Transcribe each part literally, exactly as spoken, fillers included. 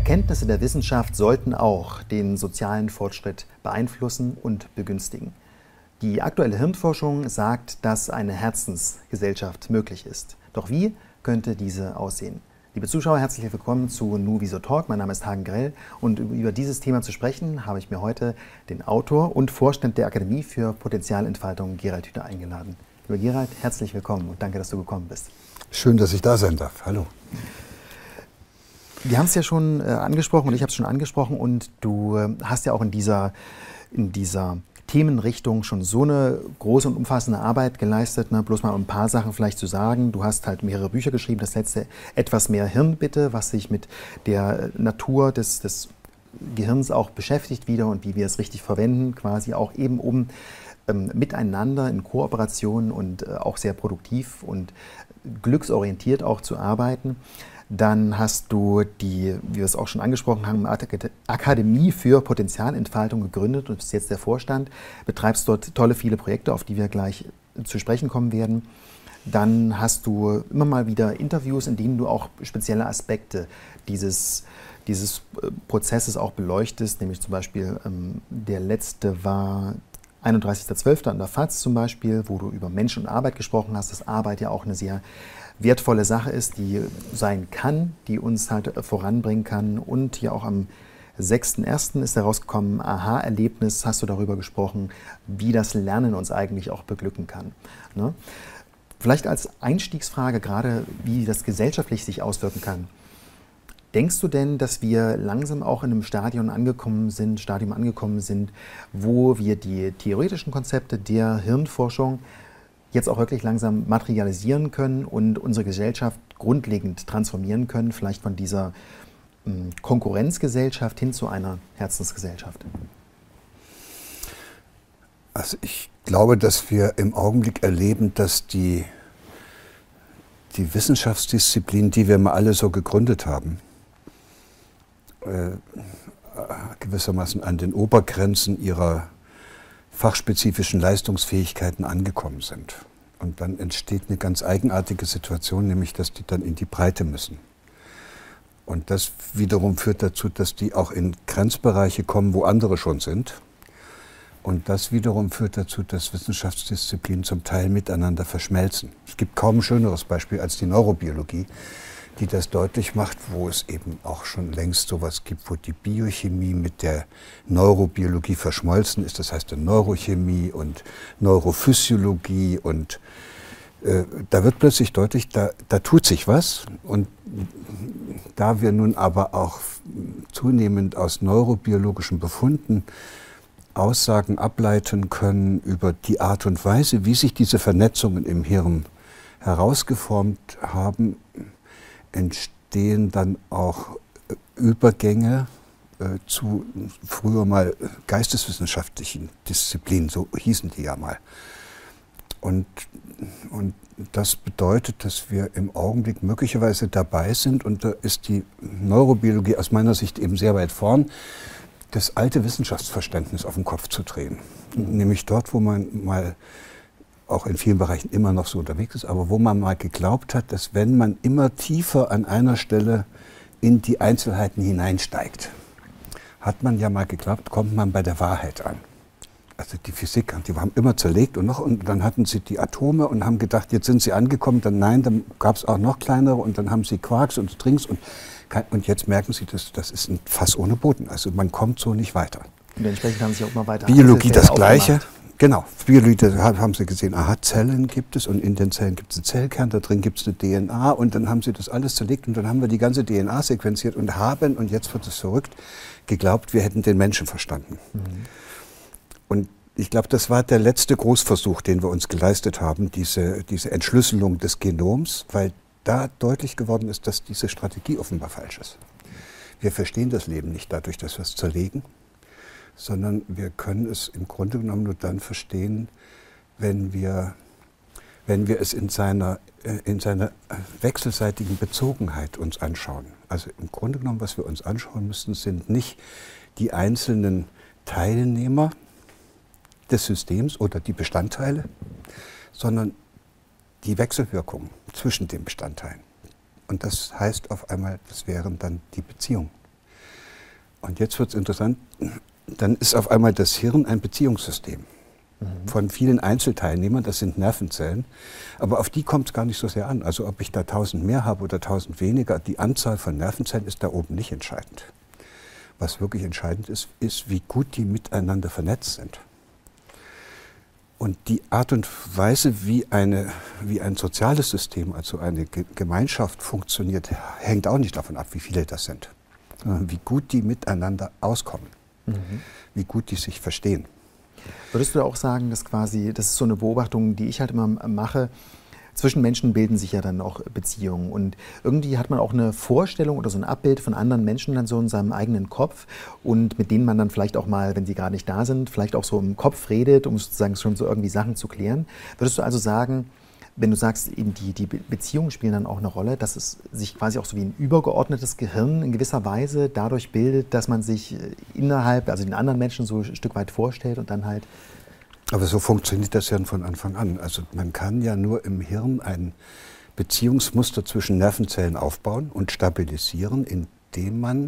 Erkenntnisse der Wissenschaft sollten auch den sozialen Fortschritt beeinflussen und begünstigen. Die aktuelle Hirnforschung sagt, dass eine Herzensgesellschaft möglich ist. Doch wie könnte diese aussehen? Liebe Zuschauer, herzlich willkommen zu Nuviso Talk. Mein Name ist Hagen Grell und über dieses Thema zu sprechen, habe ich mir heute den Autor und Vorstand der Akademie für Potenzialentfaltung, Gerald Hüther, eingeladen. Lieber Gerald, herzlich willkommen und danke, dass du gekommen bist. Schön, dass ich da sein darf. Hallo. Wir haben es ja schon äh, angesprochen und ich habe es schon angesprochen und du äh, hast ja auch in dieser, in dieser Themenrichtung schon so eine große und umfassende Arbeit geleistet. Ne? Bloß mal um ein paar Sachen vielleicht zu sagen. Du hast halt mehrere Bücher geschrieben. Das letzte Etwas mehr Hirn bitte, was sich mit der Natur des, des Gehirns auch beschäftigt wieder und wie wir es richtig verwenden, quasi auch eben um ähm, miteinander in Kooperation und äh, auch sehr produktiv und glücksorientiert auch zu arbeiten. Dann hast du die, wie wir es auch schon angesprochen haben, Akademie für Potenzialentfaltung gegründet und bist jetzt der Vorstand, betreibst dort tolle, viele Projekte, auf die wir gleich zu sprechen kommen werden. Dann hast du immer mal wieder Interviews, in denen du auch spezielle Aspekte dieses, dieses Prozesses auch beleuchtest, nämlich zum Beispiel ähm, der letzte war einunddreißigster zwölfter an der F A Z zum Beispiel, wo du über Mensch und Arbeit gesprochen hast, dass Arbeit ja auch eine sehr wertvolle Sache ist, die sein kann, die uns halt voranbringen kann. Und hier auch am sechsten ersten ist herausgekommen, Aha-Erlebnis, hast du darüber gesprochen, wie das Lernen uns eigentlich auch beglücken kann. Ne? Vielleicht als Einstiegsfrage gerade, wie das gesellschaftlich sich auswirken kann. Denkst du denn, dass wir langsam auch in einem Stadium angekommen sind, Stadium angekommen sind, wo wir die theoretischen Konzepte der Hirnforschung jetzt auch wirklich langsam materialisieren können und unsere Gesellschaft grundlegend transformieren können, vielleicht von dieser ähm, Konkurrenzgesellschaft hin zu einer Herzensgesellschaft? Also ich glaube, dass wir im Augenblick erleben, dass die, die Wissenschaftsdisziplinen, die wir mal alle so gegründet haben, äh, gewissermaßen an den Obergrenzen ihrer fachspezifischen Leistungsfähigkeiten angekommen sind. Und dann entsteht eine ganz eigenartige Situation, nämlich dass die dann in die Breite müssen. Und das wiederum führt dazu, dass die auch in Grenzbereiche kommen, wo andere schon sind. Und das wiederum führt dazu, dass Wissenschaftsdisziplinen zum Teil miteinander verschmelzen. Es gibt kaum ein schöneres Beispiel als die Neurobiologie, die das deutlich macht, wo es eben auch schon längst sowas gibt, wo die Biochemie mit der Neurobiologie verschmolzen ist. Das heißt, Neurochemie und Neurophysiologie und äh, da wird plötzlich deutlich, da, da tut sich was. Und da wir nun aber auch zunehmend aus neurobiologischen Befunden Aussagen ableiten können über die Art und Weise, wie sich diese Vernetzungen im Hirn herausgeformt haben, entstehen dann auch Übergänge äh, zu früher mal geisteswissenschaftlichen Disziplinen, so hießen die ja mal. Und, und das bedeutet, dass wir im Augenblick möglicherweise dabei sind, und da ist die Neurobiologie aus meiner Sicht eben sehr weit vorn, das alte Wissenschaftsverständnis auf den Kopf zu drehen. Mhm. Nämlich dort, wo man mal auch in vielen Bereichen immer noch so unterwegs ist, aber wo man mal geglaubt hat, dass wenn man immer tiefer an einer Stelle in die Einzelheiten hineinsteigt, hat man ja mal geglaubt, kommt man bei der Wahrheit an. Also die Physik, die haben immer zerlegt und noch, und dann hatten sie die Atome und haben gedacht, jetzt sind sie angekommen, dann nein, dann gab es auch noch kleinere und dann haben sie Quarks und Strings und, und jetzt merken sie, dass das ist ein Fass ohne Boden. Also man kommt so nicht weiter. Und entsprechend haben sie auch immer weiter. Biologie das Gleiche. Genau, Biologie, da haben sie gesehen, aha, Zellen gibt es und in den Zellen gibt es einen Zellkern, da drin gibt es eine D N A und dann haben sie das alles zerlegt und dann haben wir die ganze D N A sequenziert und haben, und jetzt wird es verrückt, geglaubt, wir hätten den Menschen verstanden. Mhm. Und ich glaube, das war der letzte Großversuch, den wir uns geleistet haben, diese, diese Entschlüsselung des Genoms, weil da deutlich geworden ist, dass diese Strategie offenbar falsch ist. Wir verstehen das Leben nicht dadurch, dass wir es zerlegen, sondern wir können es im Grunde genommen nur dann verstehen, wenn wir, wenn wir es in seiner, in seiner wechselseitigen Bezogenheit uns anschauen. Also im Grunde genommen, was wir uns anschauen müssen, sind nicht die einzelnen Teilnehmer des Systems oder die Bestandteile, sondern die Wechselwirkung zwischen den Bestandteilen. Und das heißt auf einmal, das wären dann die Beziehungen. Und jetzt wird es interessant, dann ist auf einmal das Hirn ein Beziehungssystem mhm. von vielen Einzelteilnehmern, das sind Nervenzellen, aber auf die kommt es gar nicht so sehr an. Also ob ich da tausend mehr habe oder tausend weniger, die Anzahl von Nervenzellen ist da oben nicht entscheidend. Was wirklich entscheidend ist, ist, wie gut die miteinander vernetzt sind. Und die Art und Weise, wie, eine, wie ein soziales System, also eine Ge- Gemeinschaft funktioniert, hängt auch nicht davon ab, wie viele das sind, sondern wie gut die miteinander auskommen, mhm. wie gut die sich verstehen. Würdest du auch sagen, dass quasi, das ist so eine Beobachtung, die ich halt immer mache, zwischen Menschen bilden sich ja dann auch Beziehungen und irgendwie hat man auch eine Vorstellung oder so ein Abbild von anderen Menschen dann so in seinem eigenen Kopf und mit denen man dann vielleicht auch mal, wenn sie gerade nicht da sind, vielleicht auch so im Kopf redet, um sozusagen schon so irgendwie Sachen zu klären. Würdest du also sagen, wenn du sagst, eben die, die Beziehungen spielen dann auch eine Rolle, dass es sich quasi auch so wie ein übergeordnetes Gehirn in gewisser Weise dadurch bildet, dass man sich innerhalb, also den anderen Menschen so ein Stück weit vorstellt und dann halt... Aber so funktioniert das ja von Anfang an. Also man kann ja nur im Hirn ein Beziehungsmuster zwischen Nervenzellen aufbauen und stabilisieren, indem man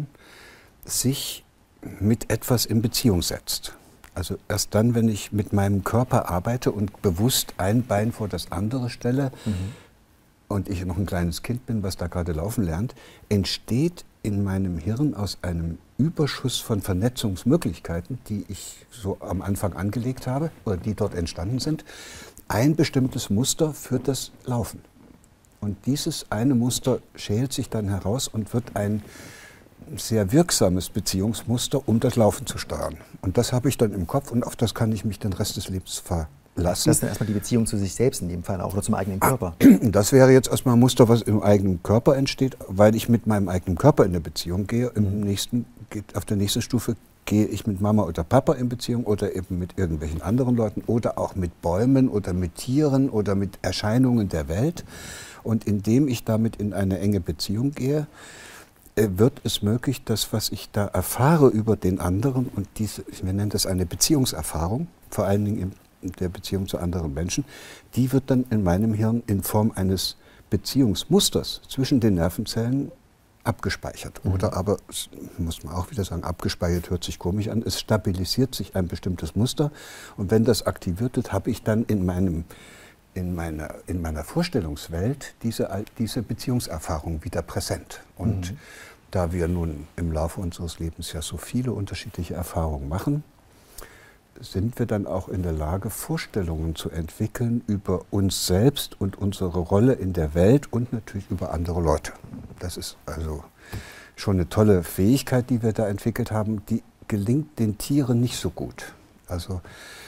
sich mit etwas in Beziehung setzt. Also erst dann, wenn ich mit meinem Körper arbeite und bewusst ein Bein vor das andere stelle mhm. und ich noch ein kleines Kind bin, was da gerade laufen lernt, entsteht in meinem Hirn aus einem Überschuss von Vernetzungsmöglichkeiten, die ich so am Anfang angelegt habe oder die dort entstanden sind, ein bestimmtes Muster für das Laufen. Und dieses eine Muster schält sich dann heraus und wird ein sehr wirksames Beziehungsmuster, um das Laufen zu steuern. Und das habe ich dann im Kopf und auf das kann ich mich den Rest des Lebens verlassen. Das ist dann erstmal die Beziehung zu sich selbst in dem Fall auch oder zum eigenen Körper. Das wäre jetzt erstmal ein Muster, was im eigenen Körper entsteht, weil ich mit meinem eigenen Körper in eine Beziehung gehe. Im nächsten, auf der nächsten Stufe gehe ich mit Mama oder Papa in Beziehung oder eben mit irgendwelchen anderen Leuten oder auch mit Bäumen oder mit Tieren oder mit Erscheinungen der Welt. Und indem ich damit in eine enge Beziehung gehe, wird es möglich, das, was ich da erfahre über den anderen, und diese, wir nennen das eine Beziehungserfahrung, vor allen Dingen in der Beziehung zu anderen Menschen, die wird dann in meinem Hirn in Form eines Beziehungsmusters zwischen den Nervenzellen abgespeichert. Mhm. Oder aber, muss man auch wieder sagen, abgespeichert hört sich komisch an, es stabilisiert sich ein bestimmtes Muster und wenn das aktiviert wird, habe ich dann in meinem In meiner, in meiner Vorstellungswelt diese, diese Beziehungserfahrung wieder präsent. Und mhm. da wir nun im Laufe unseres Lebens ja so viele unterschiedliche Erfahrungen machen, sind wir dann auch in der Lage, Vorstellungen zu entwickeln über uns selbst und unsere Rolle in der Welt und natürlich über andere Leute. Das ist also schon eine tolle Fähigkeit, die wir da entwickelt haben. Die gelingt den Tieren nicht so gut. Also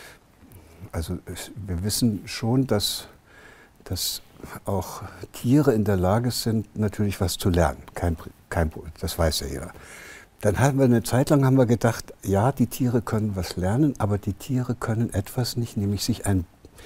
Also wir wissen schon, dass, dass auch Tiere in der Lage sind, natürlich was zu lernen. Kein, kein, das weiß ja jeder. Dann haben wir eine Zeit lang haben wir gedacht, ja, die Tiere können was lernen, aber die Tiere können etwas nicht, nämlich sich ein,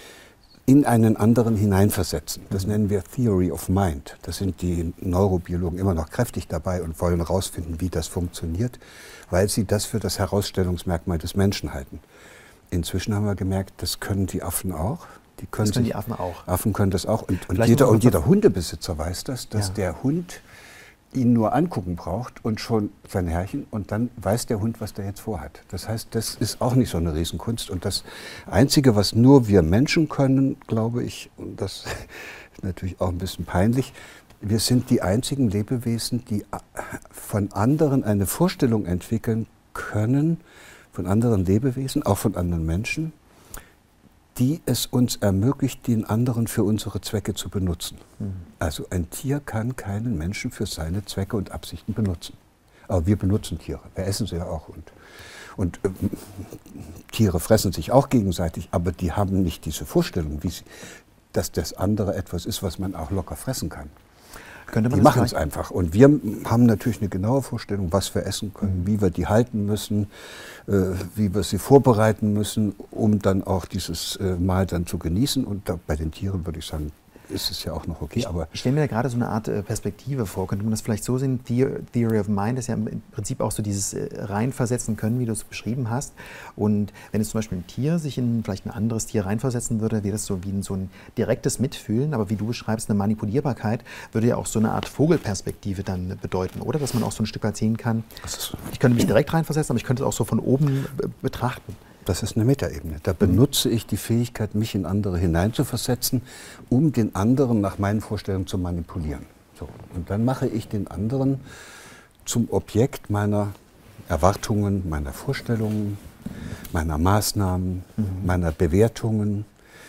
in einen anderen hineinversetzen. Das nennen wir Theory of Mind. Da sind die Neurobiologen immer noch kräftig dabei und wollen herausfinden, wie das funktioniert, weil sie das für das Herausstellungsmerkmal des Menschen halten. Inzwischen haben wir gemerkt, das können die Affen auch. Die können das können sich, die Affen auch. Affen können das auch. Und, und, jeder, und jeder Hundebesitzer weiß das, dass ja. der Hund ihn nur angucken braucht und schon sein Herrchen. Und dann weiß der Hund, was der jetzt vorhat. Das heißt, das ist auch nicht so eine Riesenkunst. Und das Einzige, was nur wir Menschen können, glaube ich, und das ist natürlich auch ein bisschen peinlich, wir sind die einzigen Lebewesen, die von anderen eine Vorstellung entwickeln können, von anderen Lebewesen, auch von anderen Menschen, die es uns ermöglicht, den anderen für unsere Zwecke zu benutzen. Mhm. Also ein Tier kann keinen Menschen für seine Zwecke und Absichten benutzen. Aber wir benutzen Tiere, wir essen sie ja auch. Und, und äh, Tiere fressen sich auch gegenseitig, aber die haben nicht diese Vorstellung, wie sie, dass das andere etwas ist, was man auch locker fressen kann. Könnte man die machen es einfach. Und wir haben natürlich eine genaue Vorstellung, was wir essen können, mhm. wie wir die halten müssen, äh, wie wir sie vorbereiten müssen, um dann auch dieses äh, Mahl dann zu genießen. Und da, bei den Tieren würde ich sagen, ist es ja auch noch okay. Aber ich stelle mir da gerade so eine Art Perspektive vor. Könnte man das vielleicht so sehen? Theory of Mind ist ja im Prinzip auch so dieses Reinversetzen können, wie du es beschrieben hast. Und wenn jetzt zum Beispiel ein Tier sich in vielleicht ein anderes Tier reinversetzen würde, wäre das so wie so ein direktes Mitfühlen. Aber wie du beschreibst, eine Manipulierbarkeit würde ja auch so eine Art Vogelperspektive dann bedeuten, oder? Dass man auch so ein Stück weit sehen kann, ich könnte mich direkt reinversetzen, aber ich könnte es auch so von oben betrachten. Das ist eine Metaebene. Da benutze ich die Fähigkeit, mich in andere hineinzuversetzen, um den anderen nach meinen Vorstellungen zu manipulieren. So. Und dann mache ich den anderen zum Objekt meiner Erwartungen, meiner Vorstellungen, meiner Maßnahmen, mhm. meiner Bewertungen.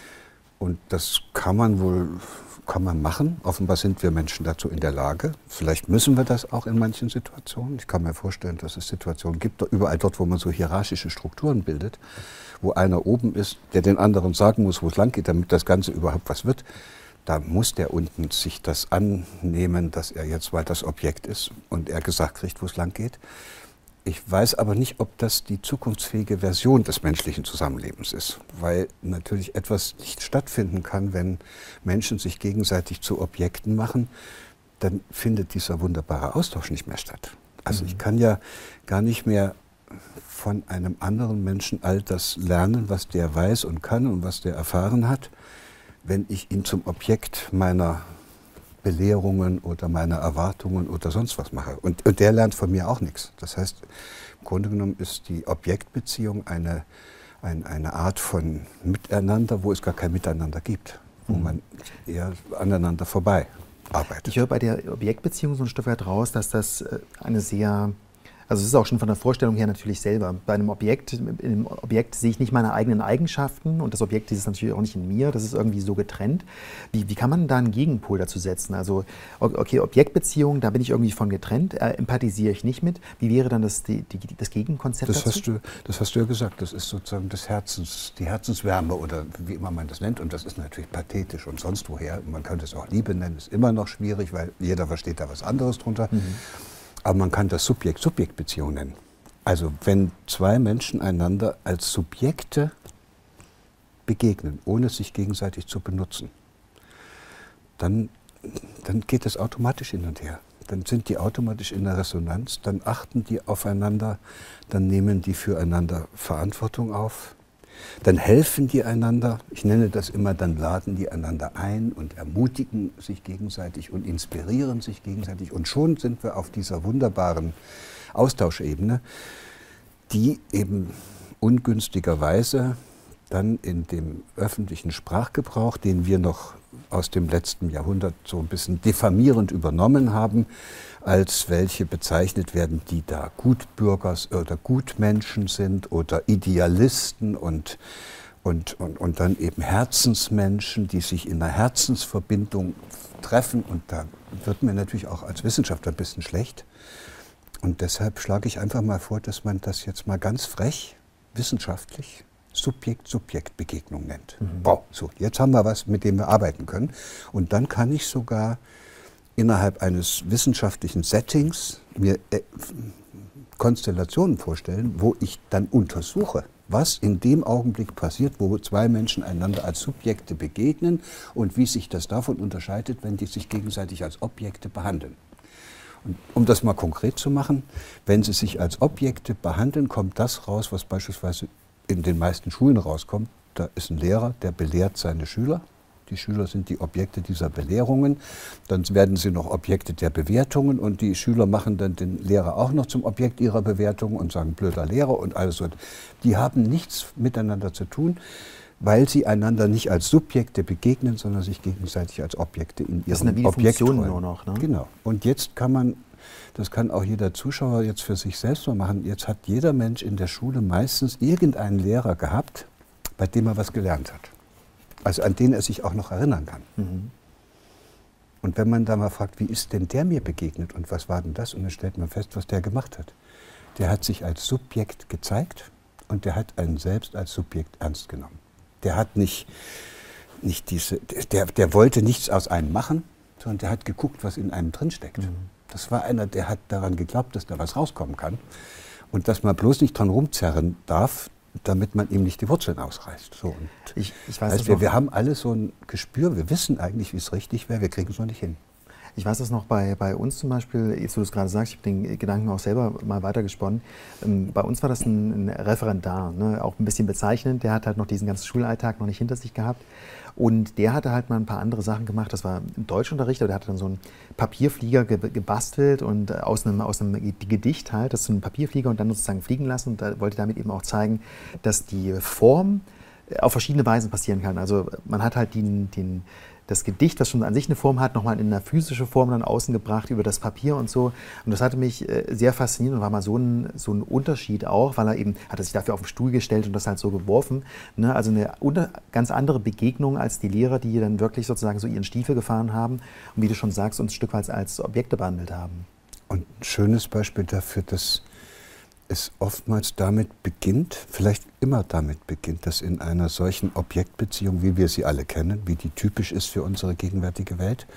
Und das kann man wohl kann man machen. Offenbar sind wir Menschen dazu in der Lage. Vielleicht müssen wir das auch in manchen Situationen. Ich kann mir vorstellen, dass es Situationen gibt, überall dort, wo man so hierarchische Strukturen bildet, wo einer oben ist, der den anderen sagen muss, wo es lang geht, damit das Ganze überhaupt was wird. Da muss der unten sich das annehmen, dass er jetzt weiter das Objekt ist und er gesagt kriegt, wo es lang geht. Ich weiß aber nicht, ob das die zukunftsfähige Version des menschlichen Zusammenlebens ist, weil natürlich etwas nicht stattfinden kann, wenn Menschen sich gegenseitig zu Objekten machen, dann findet dieser wunderbare Austausch nicht mehr statt. Also mhm. ich kann ja gar nicht mehr von einem anderen Menschen all das lernen, was der weiß und kann und was der erfahren hat, wenn ich ihn zum Objekt meiner Belehrungen oder meiner Erwartungen oder sonst was mache. Und, und der lernt von mir auch nichts. Das heißt, im Grunde genommen ist die Objektbeziehung eine, ein, eine Art von Miteinander, wo es gar kein Miteinander gibt, wo mhm. man eher aneinander vorbei arbeitet. Ich höre bei der Objektbeziehung so ein Stück weit raus, dass das eine sehr... Also es ist auch schon von der Vorstellung her natürlich selber. Bei einem Objekt, in einem Objekt sehe ich nicht meine eigenen Eigenschaften und das Objekt ist natürlich auch nicht in mir, das ist irgendwie so getrennt. Wie, wie kann man da einen Gegenpol dazu setzen? Also okay, Objektbeziehung, da bin ich irgendwie von getrennt, äh, empathisiere ich nicht mit. Wie wäre dann das, die, die, das Gegenkonzept das dazu? Hast du, das hast du ja gesagt, das ist sozusagen das Herzens, die Herzenswärme oder wie immer man das nennt und das ist natürlich pathetisch und sonst woher. Man könnte es auch Liebe nennen, ist immer noch schwierig, weil jeder versteht da was anderes drunter. Mhm. Aber man kann das Subjekt-Subjekt-Beziehung nennen. Also wenn zwei Menschen einander als Subjekte begegnen, ohne sich gegenseitig zu benutzen, dann, dann geht es automatisch hin und her. Dann sind die automatisch in der Resonanz, dann achten die aufeinander, dann nehmen die füreinander Verantwortung auf, dann helfen die einander, ich nenne das immer, dann laden die einander ein und ermutigen sich gegenseitig und inspirieren sich gegenseitig. Und schon sind wir auf dieser wunderbaren Austauschebene, die eben ungünstigerweise dann in dem öffentlichen Sprachgebrauch, den wir noch aus dem letzten Jahrhundert so ein bisschen diffamierend übernommen haben, als welche bezeichnet werden, die da Gutbürger oder Gutmenschen sind oder Idealisten und, und, und, und dann eben Herzensmenschen, die sich in einer Herzensverbindung treffen. Und da wird mir natürlich auch als Wissenschaftler ein bisschen schlecht. Und deshalb schlage ich einfach mal vor, dass man das jetzt mal ganz frech, wissenschaftlich, Subjekt-Subjekt-Begegnung nennt. Mhm. Wow, so, jetzt haben wir was, mit dem wir arbeiten können. Und dann kann ich sogar innerhalb eines wissenschaftlichen Settings mir äh, Konstellationen vorstellen, wo ich dann untersuche, was in dem Augenblick passiert, wo zwei Menschen einander als Subjekte begegnen und wie sich das davon unterscheidet, wenn die sich gegenseitig als Objekte behandeln. Und um das mal konkret zu machen, wenn sie sich als Objekte behandeln, kommt das raus, was beispielsweise in den meisten Schulen rauskommt. Da ist ein Lehrer, der belehrt seine Schüler. Die Schüler sind die Objekte dieser Belehrungen. Dann werden sie noch Objekte der Bewertungen und die Schüler machen dann den Lehrer auch noch zum Objekt ihrer Bewertungen und sagen, blöder Lehrer und alles so. Die haben nichts miteinander zu tun, weil sie einander nicht als Subjekte begegnen, sondern sich gegenseitig als Objekte in ihrem Objekt Funktion nur noch, ne? Genau. Und jetzt kann man, das kann auch jeder Zuschauer jetzt für sich selbst mal machen, jetzt hat jeder Mensch in der Schule meistens irgendeinen Lehrer gehabt, bei dem er was gelernt hat. Also an den er sich auch noch erinnern kann. Mhm. Und wenn man da mal fragt, wie ist denn der mir begegnet und was war denn das? Und dann stellt man fest, was der gemacht hat. Der hat sich als Subjekt gezeigt und der hat einen selbst als Subjekt ernst genommen. Der hat nicht, nicht diese, der, der wollte nichts aus einem machen, sondern der hat geguckt, was in einem drinsteckt. Mhm. Das war einer, der hat daran geglaubt, dass da was rauskommen kann. Und dass man bloß nicht dran rumzerren darf, damit man ihm nicht die Wurzeln ausreißt. So, und ich, ich weiß heißt, wir, wir haben alle so ein Gespür, wir wissen eigentlich, wie es richtig wäre, wir kriegen es noch nicht hin. Ich weiß das noch bei, bei uns zum Beispiel, jetzt wo du es gerade sagst, ich habe den Gedanken auch selber mal weitergesponnen. Ähm, bei uns war das ein, ein Referendar, ne, auch ein bisschen bezeichnend, der hat halt noch diesen ganzen Schulalltag noch nicht hinter sich gehabt. Und der hatte halt mal ein paar andere Sachen gemacht, das war im Deutschunterricht, aber der hatte dann so einen Papierflieger ge gebastelt und aus einem, aus einem Gedicht halt, das ist so ein Papierflieger und dann sozusagen fliegen lassen und da wollte damit eben auch zeigen, dass die Form auf verschiedene Weisen passieren kann. Also man hat halt den, den das Gedicht, das schon an sich eine Form hat, nochmal in eine physische Form dann außen gebracht über das Papier und so. Und das hatte mich äh, sehr fasziniert und war mal so ein, so ein Unterschied auch, weil er eben, hat er sich dafür auf den Stuhl gestellt und das halt so geworfen. Ne? Also eine unter, ganz andere Begegnung als die Lehrer, die dann wirklich sozusagen so ihren Stiefel gefahren haben und wie du schon sagst, uns ein Stück weit als Objekte behandelt haben. Und ein schönes Beispiel dafür, dass es oftmals damit beginnt, vielleicht immer damit beginnt, dass in einer solchen Objektbeziehung, wie wir sie alle kennen, wie die typisch ist für unsere gegenwärtige Welt,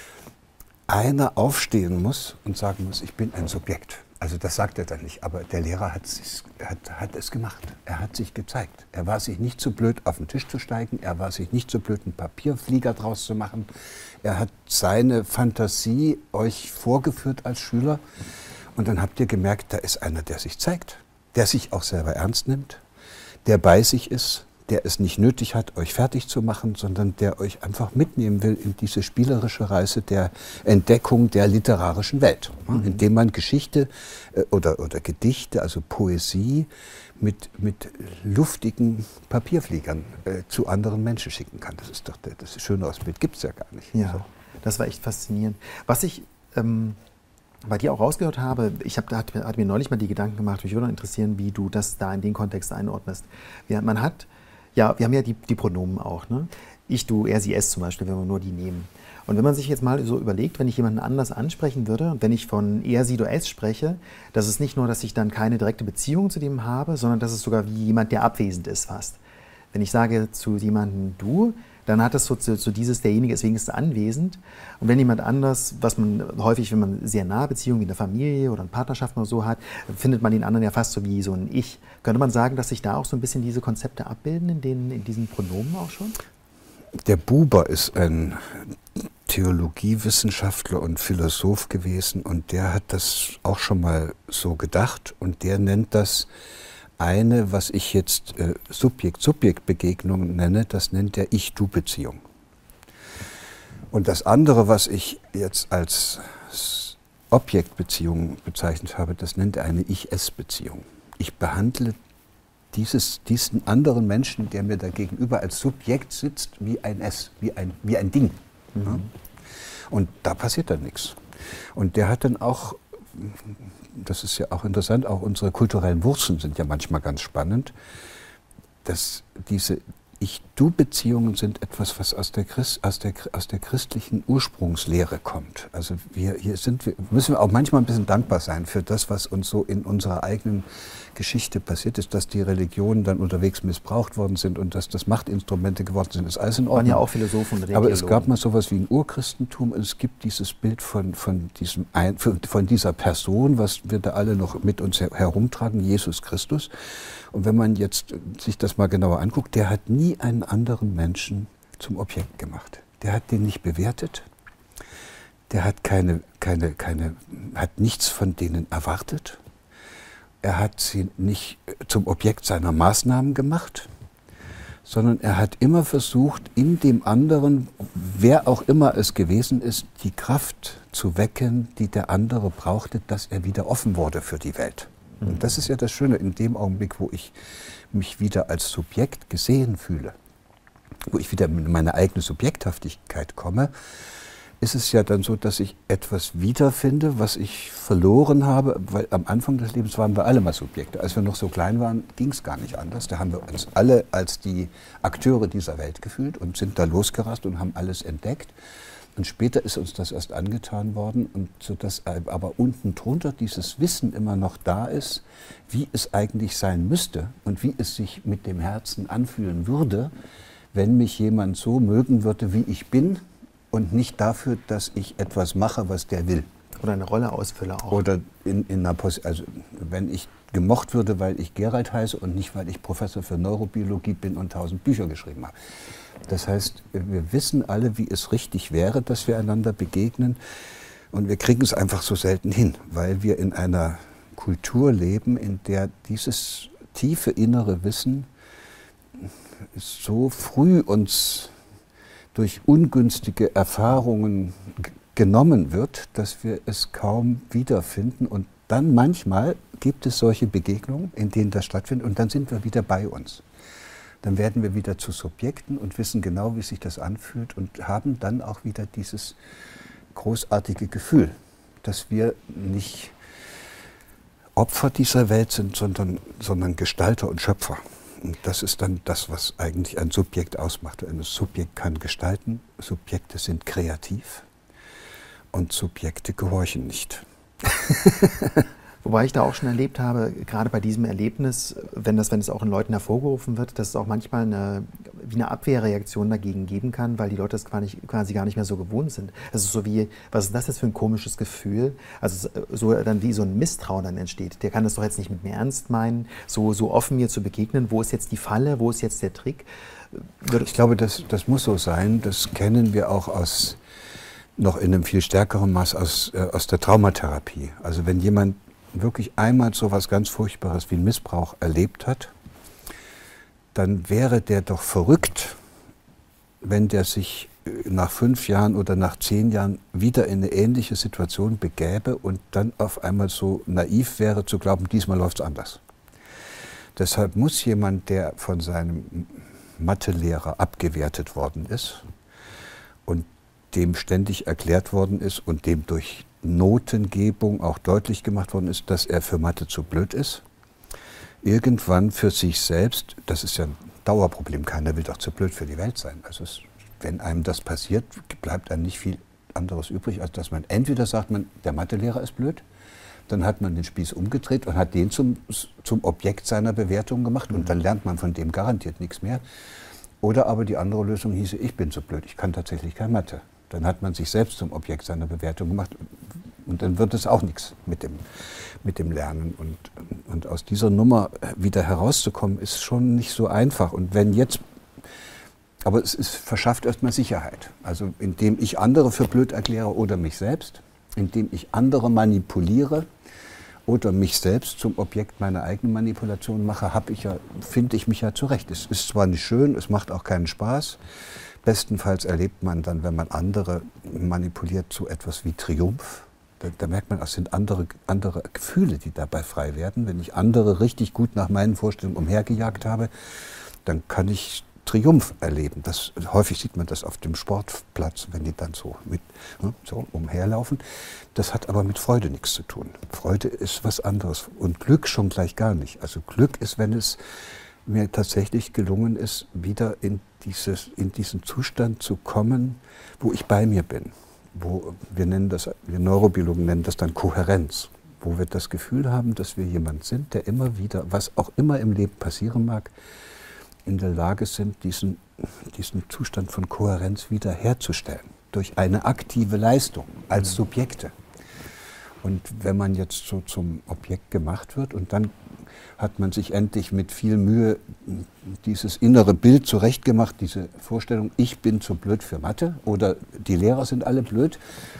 einer aufstehen muss und sagen muss, ich bin ein Subjekt. Also das sagt er dann nicht, aber der Lehrer hat, hat, hat es gemacht. Er hat sich gezeigt. Er war sich nicht so blöd, auf den Tisch zu steigen. Er war sich nicht so blöd, einen Papierflieger draus zu machen. Er hat seine Fantasie euch vorgeführt als Schüler. Und dann habt ihr gemerkt, da ist einer, der sich zeigt, der sich auch selber ernst nimmt, der bei sich ist, der es nicht nötig hat, euch fertig zu machen, sondern der euch einfach mitnehmen will in diese spielerische Reise der Entdeckung der literarischen Welt, mhm. indem man Geschichte äh, oder, oder Gedichte, also Poesie, mit, mit luftigen Papierfliegern äh, zu anderen Menschen schicken kann. Das ist doch der, das schönere Bild gibt es ja gar nicht. Ja, so. Das war echt faszinierend. Was ich ähm bei dir auch rausgehört habe, ich habe, da hat, hat mir neulich mal die Gedanken gemacht, mich würde interessieren, wie du das da in den Kontext einordnest. Ja, man hat, ja, wir haben ja die, die Pronomen auch, ne? Ich, du, er, sie, es zum Beispiel, wenn wir nur die nehmen. Und wenn man sich jetzt mal so überlegt, wenn ich jemanden anders ansprechen würde, und wenn ich von er, sie, du, es spreche, das ist nicht nur, dass ich dann keine direkte Beziehung zu dem habe, sondern das ist sogar wie jemand, der abwesend ist fast. Wenn ich sage zu jemandem du, dann hat das so, so dieses, derjenige ist wenigstens anwesend. Und wenn jemand anders, was man häufig, wenn man sehr nahe Beziehungen wie eine Familie oder eine Partnerschaft oder so hat, findet man den anderen ja fast so wie so ein Ich. Könnte man sagen, dass sich da auch so ein bisschen diese Konzepte abbilden, in, den, in diesen Pronomen auch schon? Der Buber ist ein Theologiewissenschaftler und Philosoph gewesen und der hat das auch schon mal so gedacht und der nennt das eine, was ich jetzt äh, Subjekt-Subjekt-Begegnung nenne, das nennt er Ich-Du-Beziehung. Und das andere, was ich jetzt als Objektbeziehung bezeichnet habe, das nennt er eine Ich-Es-Beziehung. Ich behandle dieses, diesen anderen Menschen, der mir da gegenüber als Subjekt sitzt, wie ein Es, wie ein, wie ein Ding. Mhm. Ja? Und da passiert dann nichts. Und der hat dann auch, das ist ja auch interessant, auch unsere kulturellen Wurzeln sind ja manchmal ganz spannend, dass diese Ich-Du-Beziehungen sind etwas, was aus der, Christ, aus, der, aus der christlichen Ursprungslehre kommt. Also wir, hier sind wir, müssen wir auch manchmal ein bisschen dankbar sein für das, was uns so in unserer eigenen Geschichte passiert ist, dass die Religionen dann unterwegs missbraucht worden sind und dass das Machtinstrumente geworden sind, ist alles in Ordnung. Waren ja auch Philosophen und Aber es gab mal sowas wie ein Urchristentum und es gibt dieses Bild von, von, diesem ein, von dieser Person, was wir da alle noch mit uns herumtragen, Jesus Christus. Und wenn man jetzt sich das mal genauer anguckt, der hat nie einen anderen Menschen zum Objekt gemacht. Der hat den nicht bewertet, der hat keine, keine, keine, hat nichts von denen erwartet. Er hat sie nicht zum Objekt seiner Maßnahmen gemacht, sondern er hat immer versucht, in dem anderen, wer auch immer es gewesen ist, die Kraft zu wecken, die der andere brauchte, dass er wieder offen wurde für die Welt. Und das ist ja das Schöne, in dem Augenblick, wo ich mich wieder als Subjekt gesehen fühle, wo ich wieder in meine eigene Subjekthaftigkeit komme, ist es ja dann so, dass ich etwas wiederfinde, was ich verloren habe, weil am Anfang des Lebens waren wir alle mal Subjekte. Als wir noch so klein waren, ging es gar nicht anders. Da haben wir uns alle als die Akteure dieser Welt gefühlt und sind da losgerast und haben alles entdeckt. Und später ist uns das erst angetan worden, und sodass aber unten drunter dieses Wissen immer noch da ist, wie es eigentlich sein müsste und wie es sich mit dem Herzen anfühlen würde, wenn mich jemand so mögen würde, wie ich bin und nicht dafür, dass ich etwas mache, was der will. Oder eine Rolle ausfülle auch. Oder in, in einer Pos also wenn ich gemocht würde, weil ich Gerald heiße und nicht, weil ich Professor für Neurobiologie bin und tausend Bücher geschrieben habe. Das heißt, wir wissen alle, wie es richtig wäre, dass wir einander begegnen. Und wir kriegen es einfach so selten hin, weil wir in einer Kultur leben, in der dieses tiefe innere Wissen so früh uns durch ungünstige Erfahrungen genommen wird, dass wir es kaum wiederfinden. Und dann manchmal gibt es solche Begegnungen, in denen das stattfindet, und dann sind wir wieder bei uns. Dann werden wir wieder zu Subjekten und wissen genau, wie sich das anfühlt und haben dann auch wieder dieses großartige Gefühl, dass wir nicht Opfer dieser Welt sind, sondern, sondern Gestalter und Schöpfer. Und das ist dann das, was eigentlich ein Subjekt ausmacht. Ein Subjekt kann gestalten, Subjekte sind kreativ und Subjekte gehorchen nicht. Wobei ich da auch schon erlebt habe, gerade bei diesem Erlebnis, wenn das, wenn es auch in Leuten hervorgerufen wird, dass es auch manchmal eine, wie eine Abwehrreaktion dagegen geben kann, weil die Leute das quasi, quasi gar nicht mehr so gewohnt sind. Es ist so wie, was ist das jetzt für ein komisches Gefühl? Also so dann wie so ein Misstrauen dann entsteht. Der kann das doch jetzt nicht mit mir ernst meinen, so, so offen mir zu begegnen. Wo ist jetzt die Falle? Wo ist jetzt der Trick? Ich glaube, das, das muss so sein. Das kennen wir auch aus, noch in einem viel stärkeren Maß aus, äh, aus der Traumatherapie. Also wenn jemand wirklich einmal so etwas ganz Furchtbares wie Missbrauch erlebt hat, dann wäre der doch verrückt, wenn der sich nach fünf Jahren oder nach zehn Jahren wieder in eine ähnliche Situation begäbe und dann auf einmal so naiv wäre zu glauben, diesmal läuft es anders. Deshalb muss jemand, der von seinem Mathelehrer abgewertet worden ist und dem ständig erklärt worden ist und dem durch Notengebung auch deutlich gemacht worden ist, dass er für Mathe zu blöd ist, irgendwann für sich selbst, das ist ja ein Dauerproblem, keiner will doch zu blöd für die Welt sein. Also es, wenn einem das passiert, bleibt einem nicht viel anderes übrig, als dass man entweder sagt, man, der Mathelehrer ist blöd, dann hat man den Spieß umgedreht und hat den zum, zum Objekt seiner Bewertung gemacht, mhm. und dann lernt man von dem garantiert nichts mehr. Oder aber die andere Lösung hieße, ich bin zu blöd, ich kann tatsächlich kein Mathe. Dann hat man sich selbst zum Objekt seiner Bewertung gemacht und dann wird es auch nichts mit dem, mit dem Lernen. Und, und aus dieser Nummer wieder herauszukommen, ist schon nicht so einfach. Und wenn jetzt, aber es, es verschafft erstmal Sicherheit. Also indem ich andere für blöd erkläre oder mich selbst, indem ich andere manipuliere oder mich selbst zum Objekt meiner eigenen Manipulation mache, habe ich ja, finde ich mich ja zurecht. Es ist zwar nicht schön, es macht auch keinen Spaß. Bestenfalls erlebt man dann, wenn man andere manipuliert, so etwas wie Triumph. Da, da merkt man, es sind andere, andere Gefühle, die dabei frei werden. Wenn ich andere richtig gut nach meinen Vorstellungen umhergejagt habe, dann kann ich Triumph erleben. Das, häufig sieht man das auf dem Sportplatz, wenn die dann so, mit, ne, so umherlaufen. Das hat aber mit Freude nichts zu tun. Freude ist was anderes und Glück schon gleich gar nicht. Also Glück ist, wenn es mir tatsächlich gelungen ist, wieder in, dieses, in diesen Zustand zu kommen, wo ich bei mir bin. Wo wir nennen das, wir Neurobiologen nennen das dann Kohärenz. Wo wir das Gefühl haben, dass wir jemand sind, der immer wieder, was auch immer im Leben passieren mag, in der Lage sind, diesen, diesen Zustand von Kohärenz wiederherzustellen. Durch eine aktive Leistung als Subjekte. Und wenn man jetzt so zum Objekt gemacht wird und dann hat man sich endlich mit viel Mühe dieses innere Bild zurechtgemacht, diese Vorstellung, ich bin zu blöd für Mathe oder die Lehrer sind alle blöd.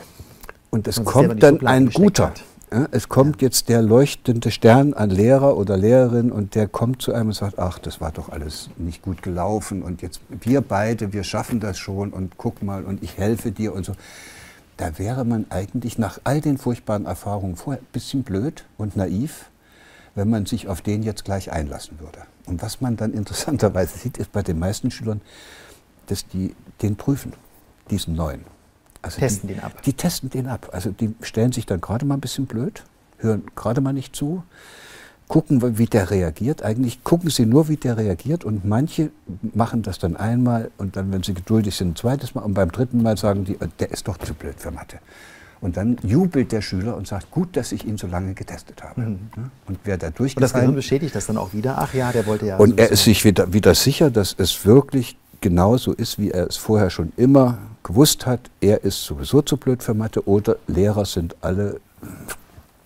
Und es kommt dann ein guter. Ja, es kommt ja. jetzt der leuchtende Stern an Lehrer oder Lehrerin und der kommt zu einem und sagt, ach, das war doch alles nicht gut gelaufen und jetzt wir beide, wir schaffen das schon und guck mal und ich helfe dir und so. Da wäre man eigentlich nach all den furchtbaren Erfahrungen vorher ein bisschen blöd und naiv, wenn man sich auf den jetzt gleich einlassen würde. Und was man dann interessanterweise sieht, ist bei den meisten Schülern, dass die den prüfen, diesen neuen. Also testen die, den ab. Die testen den ab. Also die stellen sich dann gerade mal ein bisschen blöd, hören gerade mal nicht zu, gucken, wie der reagiert. Eigentlich gucken sie nur, wie der reagiert und manche machen das dann einmal und dann, wenn sie geduldig sind, ein zweites Mal und beim dritten Mal sagen die, der ist doch zu blöd für Mathe. Und dann jubelt der Schüler und sagt, gut, dass ich ihn so lange getestet habe. Mhm. Und wer da durchgefallen... Und das Gehirn bestätigt das dann auch wieder? Ach ja, der wollte ja... Und er ist sich wieder, wieder sicher, dass es wirklich genauso ist, wie er es vorher schon immer gewusst hat. Er ist sowieso zu blöd für Mathe oder Lehrer sind alle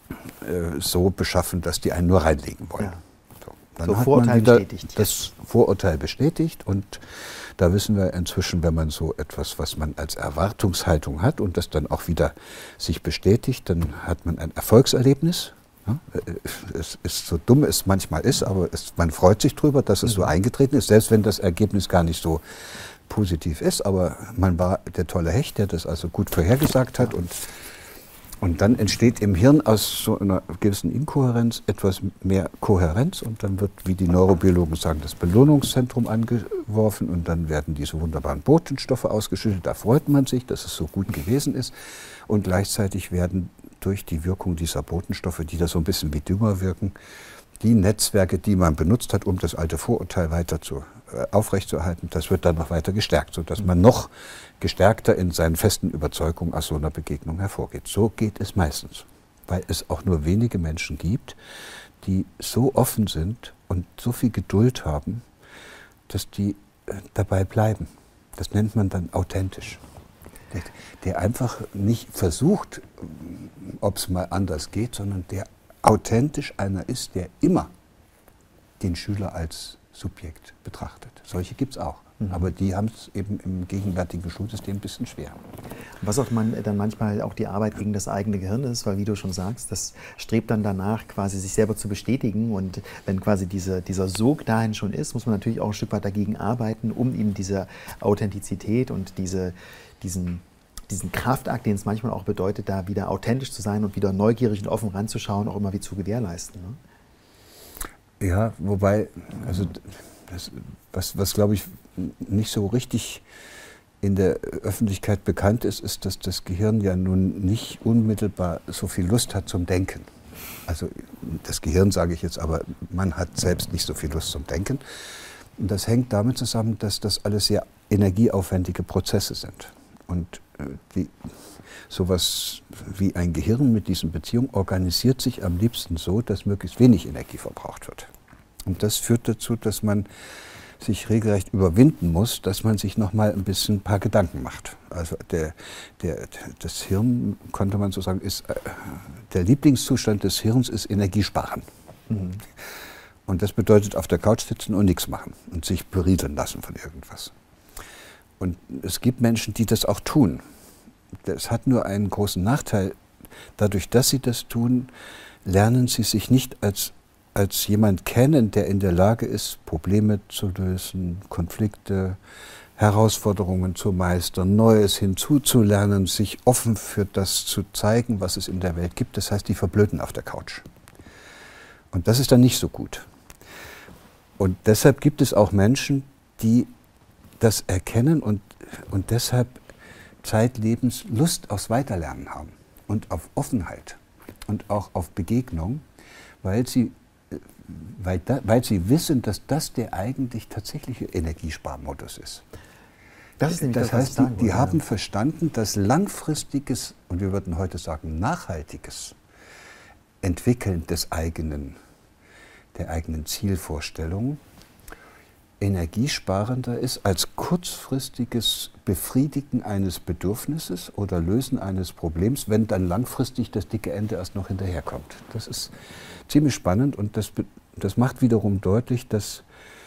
äh, so beschaffen, dass die einen nur reinlegen wollen. Ja. So, dann so hat Vorurteil man wieder bestätigt. das Vorurteil bestätigt und da wissen wir inzwischen, wenn man so etwas, was man als Erwartungshaltung hat und das dann auch wieder sich bestätigt, dann hat man ein Erfolgserlebnis. Ja, es ist so dumm es manchmal ist, aber es, man freut sich drüber, dass es mhm. so eingetreten ist, selbst wenn das Ergebnis gar nicht so positiv ist, aber man war der tolle Hecht, der das also gut vorhergesagt hat und, und dann entsteht im Hirn aus so einer gewissen Inkohärenz etwas mehr Kohärenz und dann wird, wie die Neurobiologen sagen, das Belohnungszentrum angeworfen und dann werden diese wunderbaren Botenstoffe ausgeschüttet, da freut man sich, dass es so gut gewesen ist und gleichzeitig werden durch die Wirkung dieser Botenstoffe, die da so ein bisschen wie Dünger wirken, die Netzwerke, die man benutzt hat, um das alte Vorurteil weiter zu, äh, aufrechtzuerhalten, das wird dann noch weiter gestärkt, sodass man noch gestärkter in seinen festen Überzeugungen aus so einer Begegnung hervorgeht. So geht es meistens, weil es auch nur wenige Menschen gibt, die so offen sind und so viel Geduld haben, dass die äh, dabei bleiben. Das nennt man dann authentisch. Der, der einfach nicht versucht, ob es mal anders geht, sondern der authentisch einer ist, der immer den Schüler als Subjekt betrachtet. Solche gibt es auch. Mhm. Aber die haben es eben im gegenwärtigen Schulsystem ein bisschen schwer. Was auch man dann manchmal auch die Arbeit gegen das eigene Gehirn ist, weil wie du schon sagst, das strebt dann danach, quasi sich selber zu bestätigen. Und wenn quasi diese, dieser Sog dahin schon ist, muss man natürlich auch ein Stück weit dagegen arbeiten, um eben diese Authentizität und diese, diesen, diesen Kraftakt, den es manchmal auch bedeutet, da wieder authentisch zu sein und wieder neugierig und offen ranzuschauen, auch immer wieder zu gewährleisten. Ne? Ja, wobei, also das, was, was glaube ich nicht so richtig in der Öffentlichkeit bekannt ist, ist, dass das Gehirn ja nun nicht unmittelbar so viel Lust hat zum Denken. Also das Gehirn sage ich jetzt, aber man hat selbst nicht so viel Lust zum Denken. Und das hängt damit zusammen, dass das alles sehr energieaufwendige Prozesse sind. Und die, sowas wie ein Gehirn mit diesen Beziehungen organisiert sich am liebsten so, dass möglichst wenig Energie verbraucht wird. Und das führt dazu, dass man sich regelrecht überwinden muss, dass man sich noch mal ein bisschen ein paar Gedanken macht. Also der, der, das Hirn, konnte man so sagen, ist, der Lieblingszustand des Hirns ist Energiesparen. Mhm. Und das bedeutet auf der Couch sitzen und nichts machen und sich berieseln lassen von irgendwas. Und es gibt Menschen, die das auch tun. Das hat nur einen großen Nachteil. Dadurch, dass sie das tun, lernen sie sich nicht als, als jemand kennen, der in der Lage ist, Probleme zu lösen, Konflikte, Herausforderungen zu meistern, Neues hinzuzulernen, sich offen für das zu zeigen, was es in der Welt gibt. Das heißt, die verblöden auf der Couch. Und das ist dann nicht so gut. Und deshalb gibt es auch Menschen, die das erkennen und, und deshalb zeitlebens Lust aufs Weiterlernen haben und auf Offenheit und auch auf Begegnung, weil sie, weil, da, weil sie wissen, dass das der eigentlich tatsächliche Energiesparmodus ist. Das, ist nämlich das, das heißt, die, die haben verstanden, dass langfristiges, und wir würden heute sagen nachhaltiges Entwickeln des eigenen, der eigenen Zielvorstellung energiesparender ist als kurzfristiges Befriedigen eines Bedürfnisses oder Lösen eines Problems, wenn dann langfristig das dicke Ende erst noch hinterherkommt. Das ist ziemlich spannend und das, das macht wiederum deutlich, dass,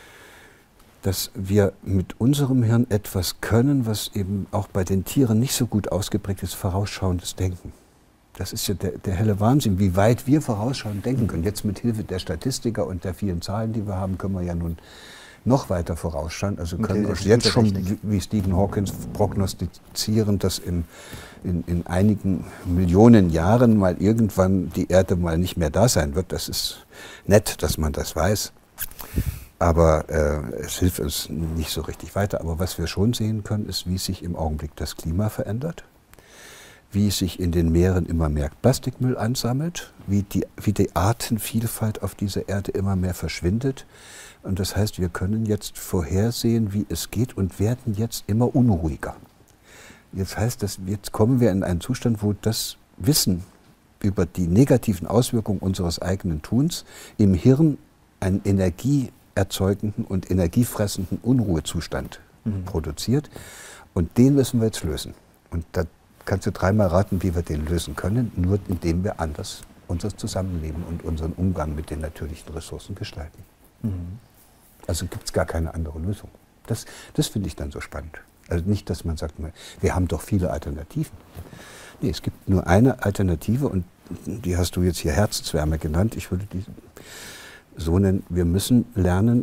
dass wir mit unserem Hirn etwas können, was eben auch bei den Tieren nicht so gut ausgeprägt ist, vorausschauendes Denken. Das ist ja der, der helle Wahnsinn, wie weit wir vorausschauend denken können. Jetzt mit Hilfe der Statistiker und der vielen Zahlen, die wir haben, können wir ja nun noch weiter vorausschauen. Also können wir jetzt schon, wie, wie Stephen Hawkins, prognostizieren, dass in, in, in einigen Millionen Jahren mal irgendwann die Erde mal nicht mehr da sein wird. Das ist nett, dass man das weiß. Aber äh, es hilft uns nicht so richtig weiter. Aber was wir schon sehen können, ist, wie sich im Augenblick das Klima verändert, wie sich in den Meeren immer mehr Plastikmüll ansammelt, wie die, wie die Artenvielfalt auf dieser Erde immer mehr verschwindet. Und das heißt, wir können jetzt vorhersehen, wie es geht und werden jetzt immer unruhiger. Jetzt heißt das, jetzt kommen wir in einen Zustand, wo das Wissen über die negativen Auswirkungen unseres eigenen Tuns im Hirn einen energieerzeugenden und energiefressenden Unruhezustand mhm. produziert. Und den müssen wir jetzt lösen. Und da kannst du dreimal raten, wie wir den lösen können, nur indem wir anders unser Zusammenleben und unseren Umgang mit den natürlichen Ressourcen gestalten. Mhm. Also gibt es gar keine andere Lösung. Das, das finde ich dann so spannend. Also nicht, dass man sagt, wir haben doch viele Alternativen. Nee, es gibt nur eine Alternative und die hast du jetzt hier Herzenswärme genannt. Ich würde die so nennen, wir müssen lernen,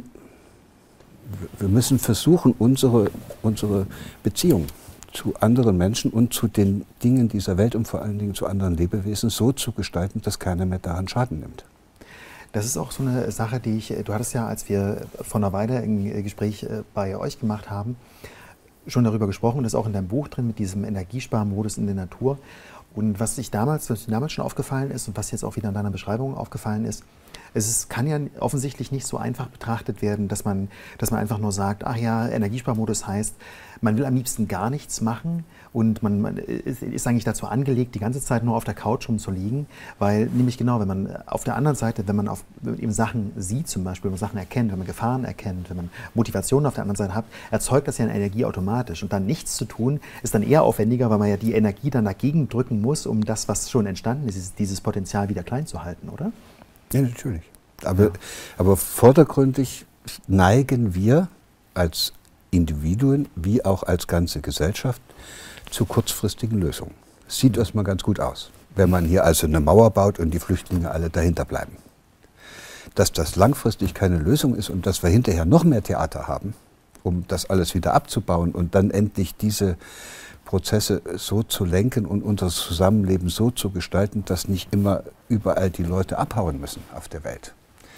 wir müssen versuchen, unsere, unsere Beziehung zu anderen Menschen und zu den Dingen dieser Welt und vor allen Dingen zu anderen Lebewesen so zu gestalten, dass keiner mehr daran Schaden nimmt. Das ist auch so eine Sache, die ich, du hattest ja, als wir vor einer Weile ein Gespräch bei euch gemacht haben, schon darüber gesprochen, und das ist auch in deinem Buch drin mit diesem Energiesparmodus in der Natur. Und was sich damals, was mir damals schon aufgefallen ist und was jetzt auch wieder in deiner Beschreibung aufgefallen ist, es ist, kann ja offensichtlich nicht so einfach betrachtet werden, dass man, dass man einfach nur sagt, ach ja, Energiesparmodus heißt, man will am liebsten gar nichts machen und man, man ist, ist eigentlich dazu angelegt, die ganze Zeit nur auf der Couch rumzuliegen, weil nämlich genau, wenn man auf der anderen Seite, wenn man auf, wenn man eben Sachen sieht zum Beispiel, wenn man Sachen erkennt, wenn man Gefahren erkennt, wenn man Motivationen auf der anderen Seite hat, erzeugt das ja eine Energie automatisch und dann nichts zu tun, ist dann eher aufwendiger, weil man ja die Energie dann dagegen drücken muss, um das, was schon entstanden ist, dieses Potenzial wieder klein zu halten, oder? Ja, natürlich. Aber, ja. aber vordergründig neigen wir als Individuen wie auch als ganze Gesellschaft zu kurzfristigen Lösungen. Es sieht erstmal ganz gut aus, wenn man hier also eine Mauer baut und die Flüchtlinge alle dahinter bleiben. Dass das langfristig keine Lösung ist und dass wir hinterher noch mehr Theater haben, um das alles wieder abzubauen und dann endlich diese Prozesse so zu lenken und unser Zusammenleben so zu gestalten, dass nicht immer überall die Leute abhauen müssen auf der Welt.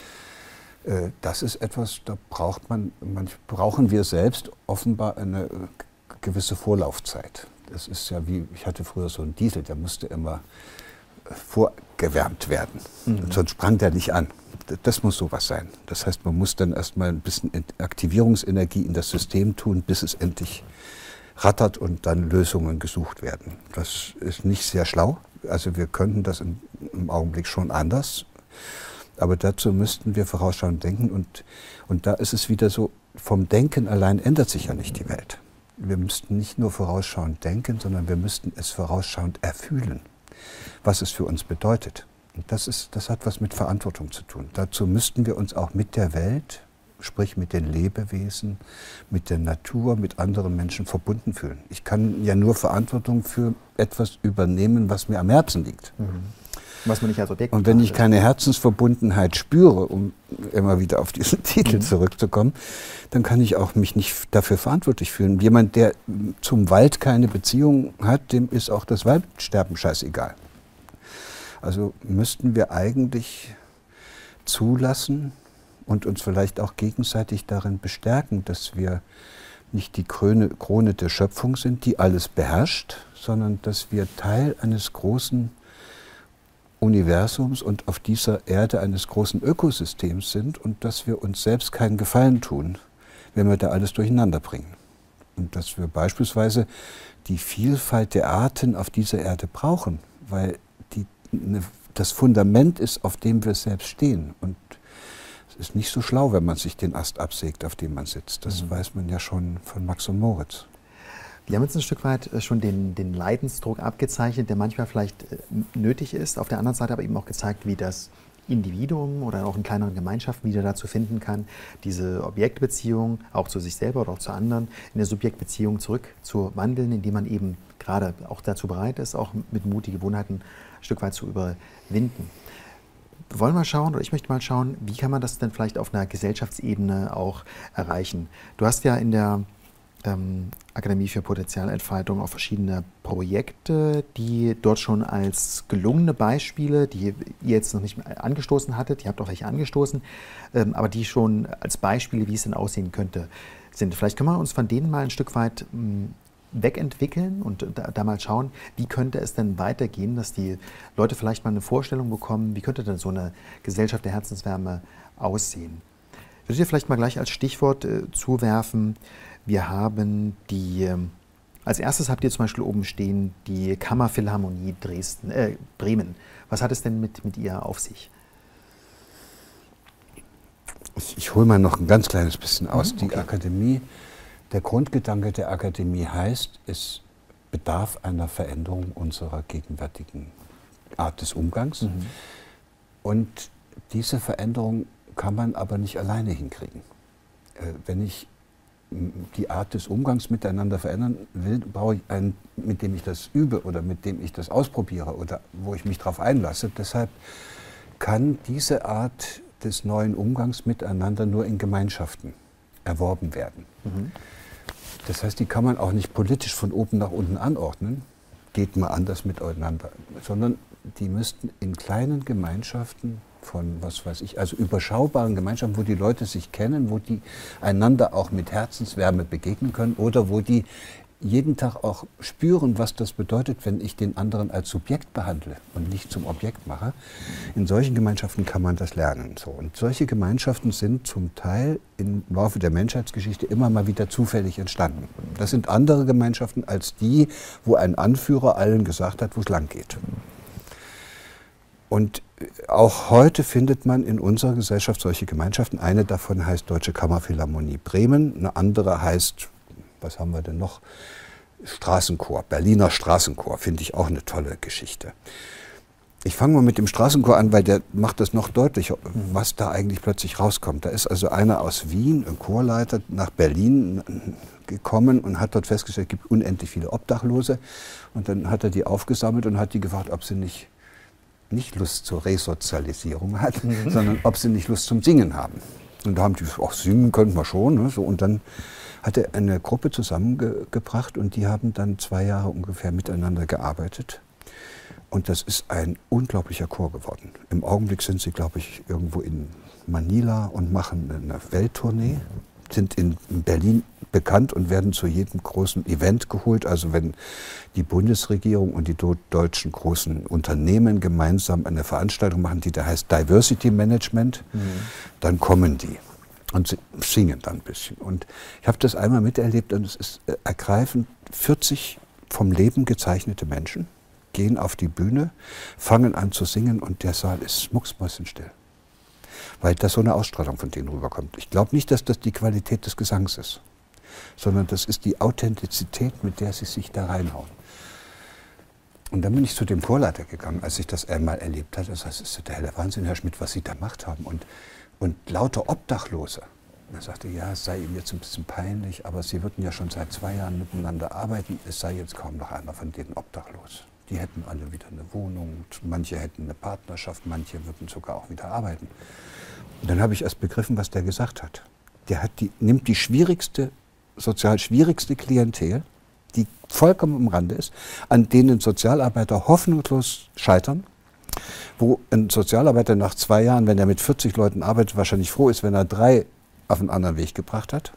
Das ist etwas, da braucht man, man brauchen wir selbst offenbar eine gewisse Vorlaufzeit. Das ist ja wie, ich hatte früher so einen Diesel, der musste immer vorgewärmt werden, mhm. sonst sprang der nicht an. Das muss sowas sein. Das heißt, man muss dann erstmal ein bisschen Aktivierungsenergie in das System tun, bis es endlich rattert und dann Lösungen gesucht werden. Das ist nicht sehr schlau. Also wir könnten das im, im Augenblick schon anders. Aber dazu müssten wir vorausschauend denken. Und, und da ist es wieder so, vom Denken allein ändert sich ja nicht die Welt. Wir müssten nicht nur vorausschauend denken, sondern wir müssten es vorausschauend erfühlen, was es für uns bedeutet. Und das ist, das hat was mit Verantwortung zu tun. Dazu müssten wir uns auch mit der Welt, sprich mit den Lebewesen, mit der Natur, mit anderen Menschen verbunden fühlen. Ich kann ja nur Verantwortung für etwas übernehmen, was mir am Herzen liegt. Mhm. Was man nicht als Objekt Und wenn ich keine Herzensverbundenheit spüre, um immer wieder auf diesen Titel mhm. zurückzukommen, dann kann ich auch mich nicht dafür verantwortlich fühlen. Jemand, der zum Wald keine Beziehung hat, dem ist auch das Waldsterben scheißegal. Also müssten wir eigentlich zulassen und uns vielleicht auch gegenseitig darin bestärken, dass wir nicht die Krone, Krone der Schöpfung sind, die alles beherrscht, sondern dass wir Teil eines großen Universums und auf dieser Erde eines großen Ökosystems sind und dass wir uns selbst keinen Gefallen tun, wenn wir da alles durcheinander bringen. Und dass wir beispielsweise die Vielfalt der Arten auf dieser Erde brauchen, weil die, ne, das Fundament ist, auf dem wir selbst stehen. Und es ist nicht so schlau, wenn man sich den Ast absägt, auf dem man sitzt. Das mhm. weiß man ja schon von Max und Moritz. Wir haben jetzt ein Stück weit schon den, den Leidensdruck abgezeichnet, der manchmal vielleicht nötig ist. Auf der anderen Seite aber eben auch gezeigt, wie das Individuum oder auch in kleineren Gemeinschaften wieder dazu finden kann, diese Objektbeziehung auch zu sich selber oder auch zu anderen in der Subjektbeziehung zurückzuwandeln, indem man eben gerade auch dazu bereit ist, auch mit Mut die Gewohnheiten ein Stück weit zu überwinden. Wir wollen mal schauen, oder ich möchte mal schauen, wie kann man das denn vielleicht auf einer Gesellschaftsebene auch erreichen. Du hast ja in der ähm, Akademie für Potenzialentfaltung auch verschiedene Projekte, die dort schon als gelungene Beispiele, die ihr jetzt noch nicht angestoßen hattet, ihr habt auch welche angestoßen, ähm, aber die schon als Beispiele, wie es denn aussehen könnte, sind. Vielleicht können wir uns von denen mal ein Stück weit mh, wegentwickeln und da, da mal schauen, wie könnte es denn weitergehen, dass die Leute vielleicht mal eine Vorstellung bekommen, wie könnte denn so eine Gesellschaft der Herzenswärme aussehen. Ich würde dir vielleicht mal gleich als Stichwort äh, zuwerfen, wir haben die, äh, als erstes habt ihr zum Beispiel oben stehen, die Kammerphilharmonie Dresden, äh, Bremen. Was hat es denn mit, mit ihr auf sich? Ich, ich hole mal noch ein ganz kleines bisschen aus. Mhm, okay. Die Akademie, der Grundgedanke der Akademie heißt, es bedarf einer Veränderung unserer gegenwärtigen Art des Umgangs. Mhm. Und diese Veränderung kann man aber nicht alleine hinkriegen. Äh, wenn ich die Art des Umgangs miteinander verändern will, brauche ich einen, mit dem ich das übe oder mit dem ich das ausprobiere oder wo ich mich darauf einlasse. Deshalb kann diese Art des neuen Umgangs miteinander nur in Gemeinschaften erworben werden. Mhm. Das heißt, die kann man auch nicht politisch von oben nach unten anordnen, geht mal anders miteinander, sondern die müssten in kleinen Gemeinschaften von, was weiß ich, also überschaubaren Gemeinschaften, wo die Leute sich kennen, wo die einander auch mit Herzenswärme begegnen können oder wo die jeden Tag auch spüren, was das bedeutet, wenn ich den anderen als Subjekt behandle und nicht zum Objekt mache. In solchen Gemeinschaften kann man das lernen. So. Und solche Gemeinschaften sind zum Teil im Laufe der Menschheitsgeschichte immer mal wieder zufällig entstanden. Das sind andere Gemeinschaften als die, wo ein Anführer allen gesagt hat, wo es lang geht. Und auch heute findet man in unserer Gesellschaft solche Gemeinschaften. Eine davon heißt Deutsche Kammerphilharmonie Bremen, eine andere heißt, was haben wir denn noch? Straßenchor, Berliner Straßenchor, finde ich auch eine tolle Geschichte. Ich fange mal mit dem Straßenchor an, weil der macht das noch deutlicher, was da eigentlich plötzlich rauskommt. Da ist also einer aus Wien, ein Chorleiter, nach Berlin gekommen und hat dort festgestellt, es gibt unendlich viele Obdachlose. Und dann hat er die aufgesammelt und hat die gefragt, ob sie nicht, nicht Lust zur Resozialisierung hat, mhm. sondern ob sie nicht Lust zum Singen haben. Und da haben die gesagt, ach, singen könnten wir schon. Ne? So, und dann hat er eine Gruppe zusammengebracht und die haben dann zwei Jahre ungefähr miteinander gearbeitet. Und das ist ein unglaublicher Chor geworden. Im Augenblick sind sie, glaube ich, irgendwo in Manila und machen eine Welttournee, sind in Berlin bekannt und werden zu jedem großen Event geholt. Also wenn die Bundesregierung und die deutschen großen Unternehmen gemeinsam eine Veranstaltung machen, die da heißt Diversity Management, mhm. dann kommen die. Und sie singen dann ein bisschen. Und ich habe das einmal miterlebt und es ist ergreifend. vierzig vom Leben gezeichnete Menschen gehen auf die Bühne, fangen an zu singen und der Saal ist mucksmäuschenstill. Weil da so eine Ausstrahlung von denen rüberkommt. Ich glaube nicht, dass das die Qualität des Gesangs ist, sondern das ist die Authentizität, mit der sie sich da reinhauen. Und dann bin ich zu dem Chorleiter gegangen, als ich das einmal erlebt hatte. Das heißt, es ist der helle Wahnsinn, Herr Schmidt, was Sie da gemacht haben. Und Und lauter Obdachlose. Er sagte, ja, es sei ihm jetzt ein bisschen peinlich, aber sie würden ja schon seit zwei Jahren miteinander arbeiten. Es sei jetzt kaum noch einer von denen obdachlos. Die hätten alle wieder eine Wohnung, manche hätten eine Partnerschaft, manche würden sogar auch wieder arbeiten. Und dann habe ich erst begriffen, was der gesagt hat. Der hat die, nimmt die schwierigste, sozial schwierigste Klientel, die vollkommen am Rande ist, an denen Sozialarbeiter hoffnungslos scheitern, wo ein Sozialarbeiter nach zwei Jahren, wenn er mit vierzig Leuten arbeitet, wahrscheinlich froh ist, wenn er drei auf einen anderen Weg gebracht hat.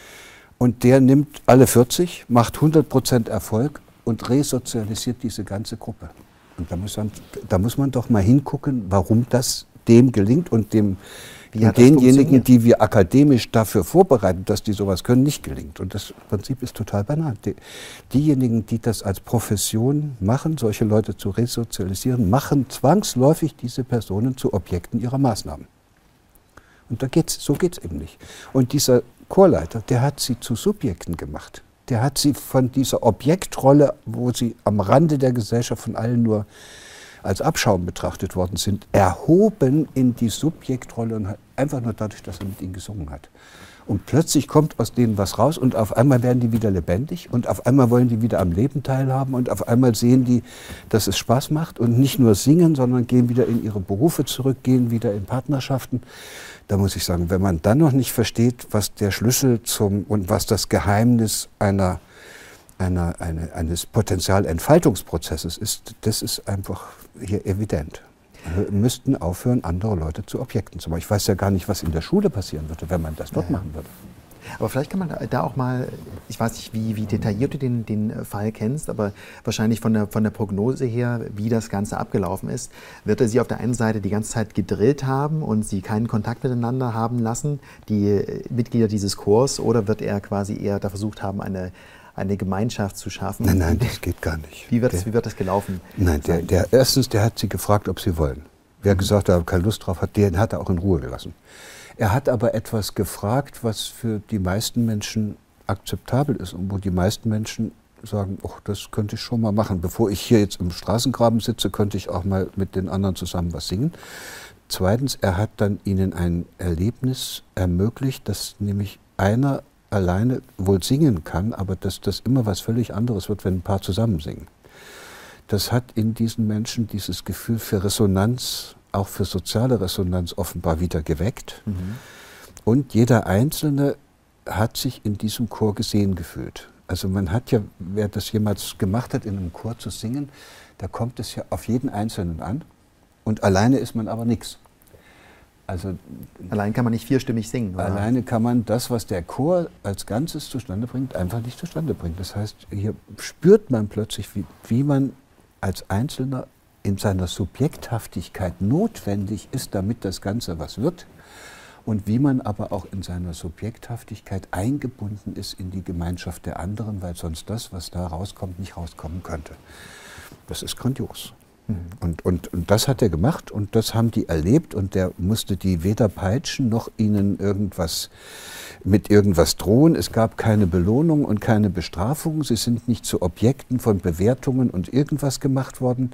Und der nimmt alle vierzig, macht hundert Prozent Erfolg und resozialisiert diese ganze Gruppe. Und da muss man, da muss man doch mal hingucken, warum das dem gelingt und dem und denjenigen, die wir akademisch dafür vorbereiten, dass die sowas können, nicht gelingt. Und das Prinzip ist total banal. Die, diejenigen, die das als Profession machen, solche Leute zu resozialisieren, machen zwangsläufig diese Personen zu Objekten ihrer Maßnahmen. Und da geht's, so geht es eben nicht. Und dieser Chorleiter, der hat sie zu Subjekten gemacht. Der hat sie von dieser Objektrolle, wo sie am Rande der Gesellschaft von allen nur als Abschaum betrachtet worden sind, erhoben in die Subjektrolle und einfach nur dadurch, dass er mit ihnen gesungen hat. Und plötzlich kommt aus denen was raus und auf einmal werden die wieder lebendig und auf einmal wollen die wieder am Leben teilhaben und auf einmal sehen die, dass es Spaß macht und nicht nur singen, sondern gehen wieder in ihre Berufe zurück, gehen wieder in Partnerschaften. Da muss ich sagen, wenn man dann noch nicht versteht, was der Schlüssel zum und was das Geheimnis einer Einer, eine, eines Potenzialentfaltungsprozesses ist, das ist einfach hier evident. Wir müssten aufhören, andere Leute zu Objekten zu machen. Ich weiß ja gar nicht, was in der Schule passieren würde, wenn man das dort ja. machen würde. Aber vielleicht kann man da auch mal, ich weiß nicht, wie, wie detailliert du den, den Fall kennst, aber wahrscheinlich von der, von der Prognose her, wie das Ganze abgelaufen ist, wird er sie auf der einen Seite die ganze Zeit gedrillt haben und sie keinen Kontakt miteinander haben lassen, die Mitglieder dieses Chors, oder wird er quasi eher da versucht haben, eine eine Gemeinschaft zu schaffen? Nein, nein, das geht gar nicht. Wie wird, der, das, wie wird das gelaufen? Nein, der, der, erstens, der hat sie gefragt, ob sie wollen. Wer mhm. gesagt hat, er keine Lust drauf hat, den hat er auch in Ruhe gelassen. Er hat aber etwas gefragt, was für die meisten Menschen akzeptabel ist und wo die meisten Menschen sagen, oh, das könnte ich schon mal machen. Bevor ich hier jetzt im Straßengraben sitze, könnte ich auch mal mit den anderen zusammen was singen. Zweitens, er hat dann ihnen ein Erlebnis ermöglicht, dass nämlich einer alleine wohl singen kann, aber dass das immer was völlig anderes wird, wenn ein paar zusammen singen. Das hat in diesen Menschen dieses Gefühl für Resonanz, auch für soziale Resonanz offenbar wieder geweckt. Mhm. Und jeder Einzelne hat sich in diesem Chor gesehen gefühlt. Also man hat ja, wer das jemals gemacht hat, in einem Chor zu singen, da kommt es ja auf jeden Einzelnen an und alleine ist man aber nichts. Also allein kann man nicht vierstimmig singen, oder? Alleine kann man das, was der Chor als Ganzes zustande bringt, einfach nicht zustande bringen. Das heißt, hier spürt man plötzlich, wie, wie man als Einzelner in seiner Subjekthaftigkeit notwendig ist, damit das Ganze was wird. Und wie man aber auch in seiner Subjekthaftigkeit eingebunden ist in die Gemeinschaft der anderen, weil sonst das, was da rauskommt, nicht rauskommen könnte. Das ist grandios. Mhm. Und, und, und das hat er gemacht und das haben die erlebt und der musste die weder peitschen noch ihnen irgendwas mit irgendwas drohen. Es gab keine Belohnung und keine Bestrafung. Sie sind nicht zu Objekten von Bewertungen und irgendwas gemacht worden.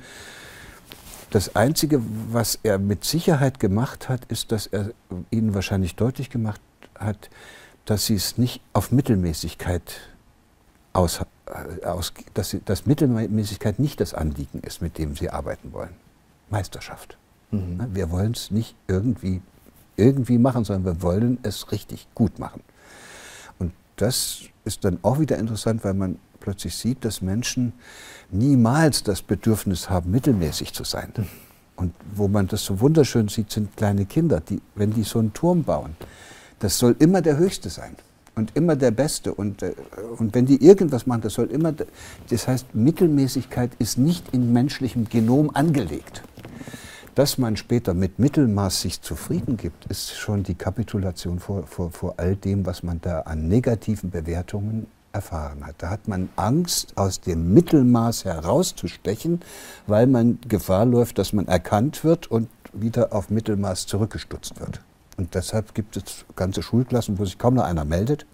Das Einzige, was er mit Sicherheit gemacht hat, ist, dass er ihnen wahrscheinlich deutlich gemacht hat, dass sie es nicht auf Mittelmäßigkeit aus, aus dass, sie, dass Mittelmäßigkeit nicht das Anliegen ist, mit dem sie arbeiten wollen. Meisterschaft. Mhm. Wir wollen es nicht irgendwie, irgendwie machen, sondern wir wollen es richtig gut machen. Und das ist dann auch wieder interessant, weil man plötzlich sieht, dass Menschen niemals das Bedürfnis haben, mittelmäßig zu sein. Und wo man das so wunderschön sieht, sind kleine Kinder, die, wenn die so einen Turm bauen, das soll immer der Höchste sein und immer der Beste. Und, und wenn die irgendwas machen, das soll immer, das heißt, Mittelmäßigkeit ist nicht in menschlichem Genom angelegt. Dass man später mit Mittelmaß sich zufrieden gibt, ist schon die Kapitulation vor, vor, vor all dem, was man da an negativen Bewertungen erfahren hat. Da hat man Angst, aus dem Mittelmaß herauszustechen, weil man Gefahr läuft, dass man erkannt wird und wieder auf Mittelmaß zurückgestutzt wird. Und deshalb gibt es ganze Schulklassen, wo sich kaum noch einer meldet.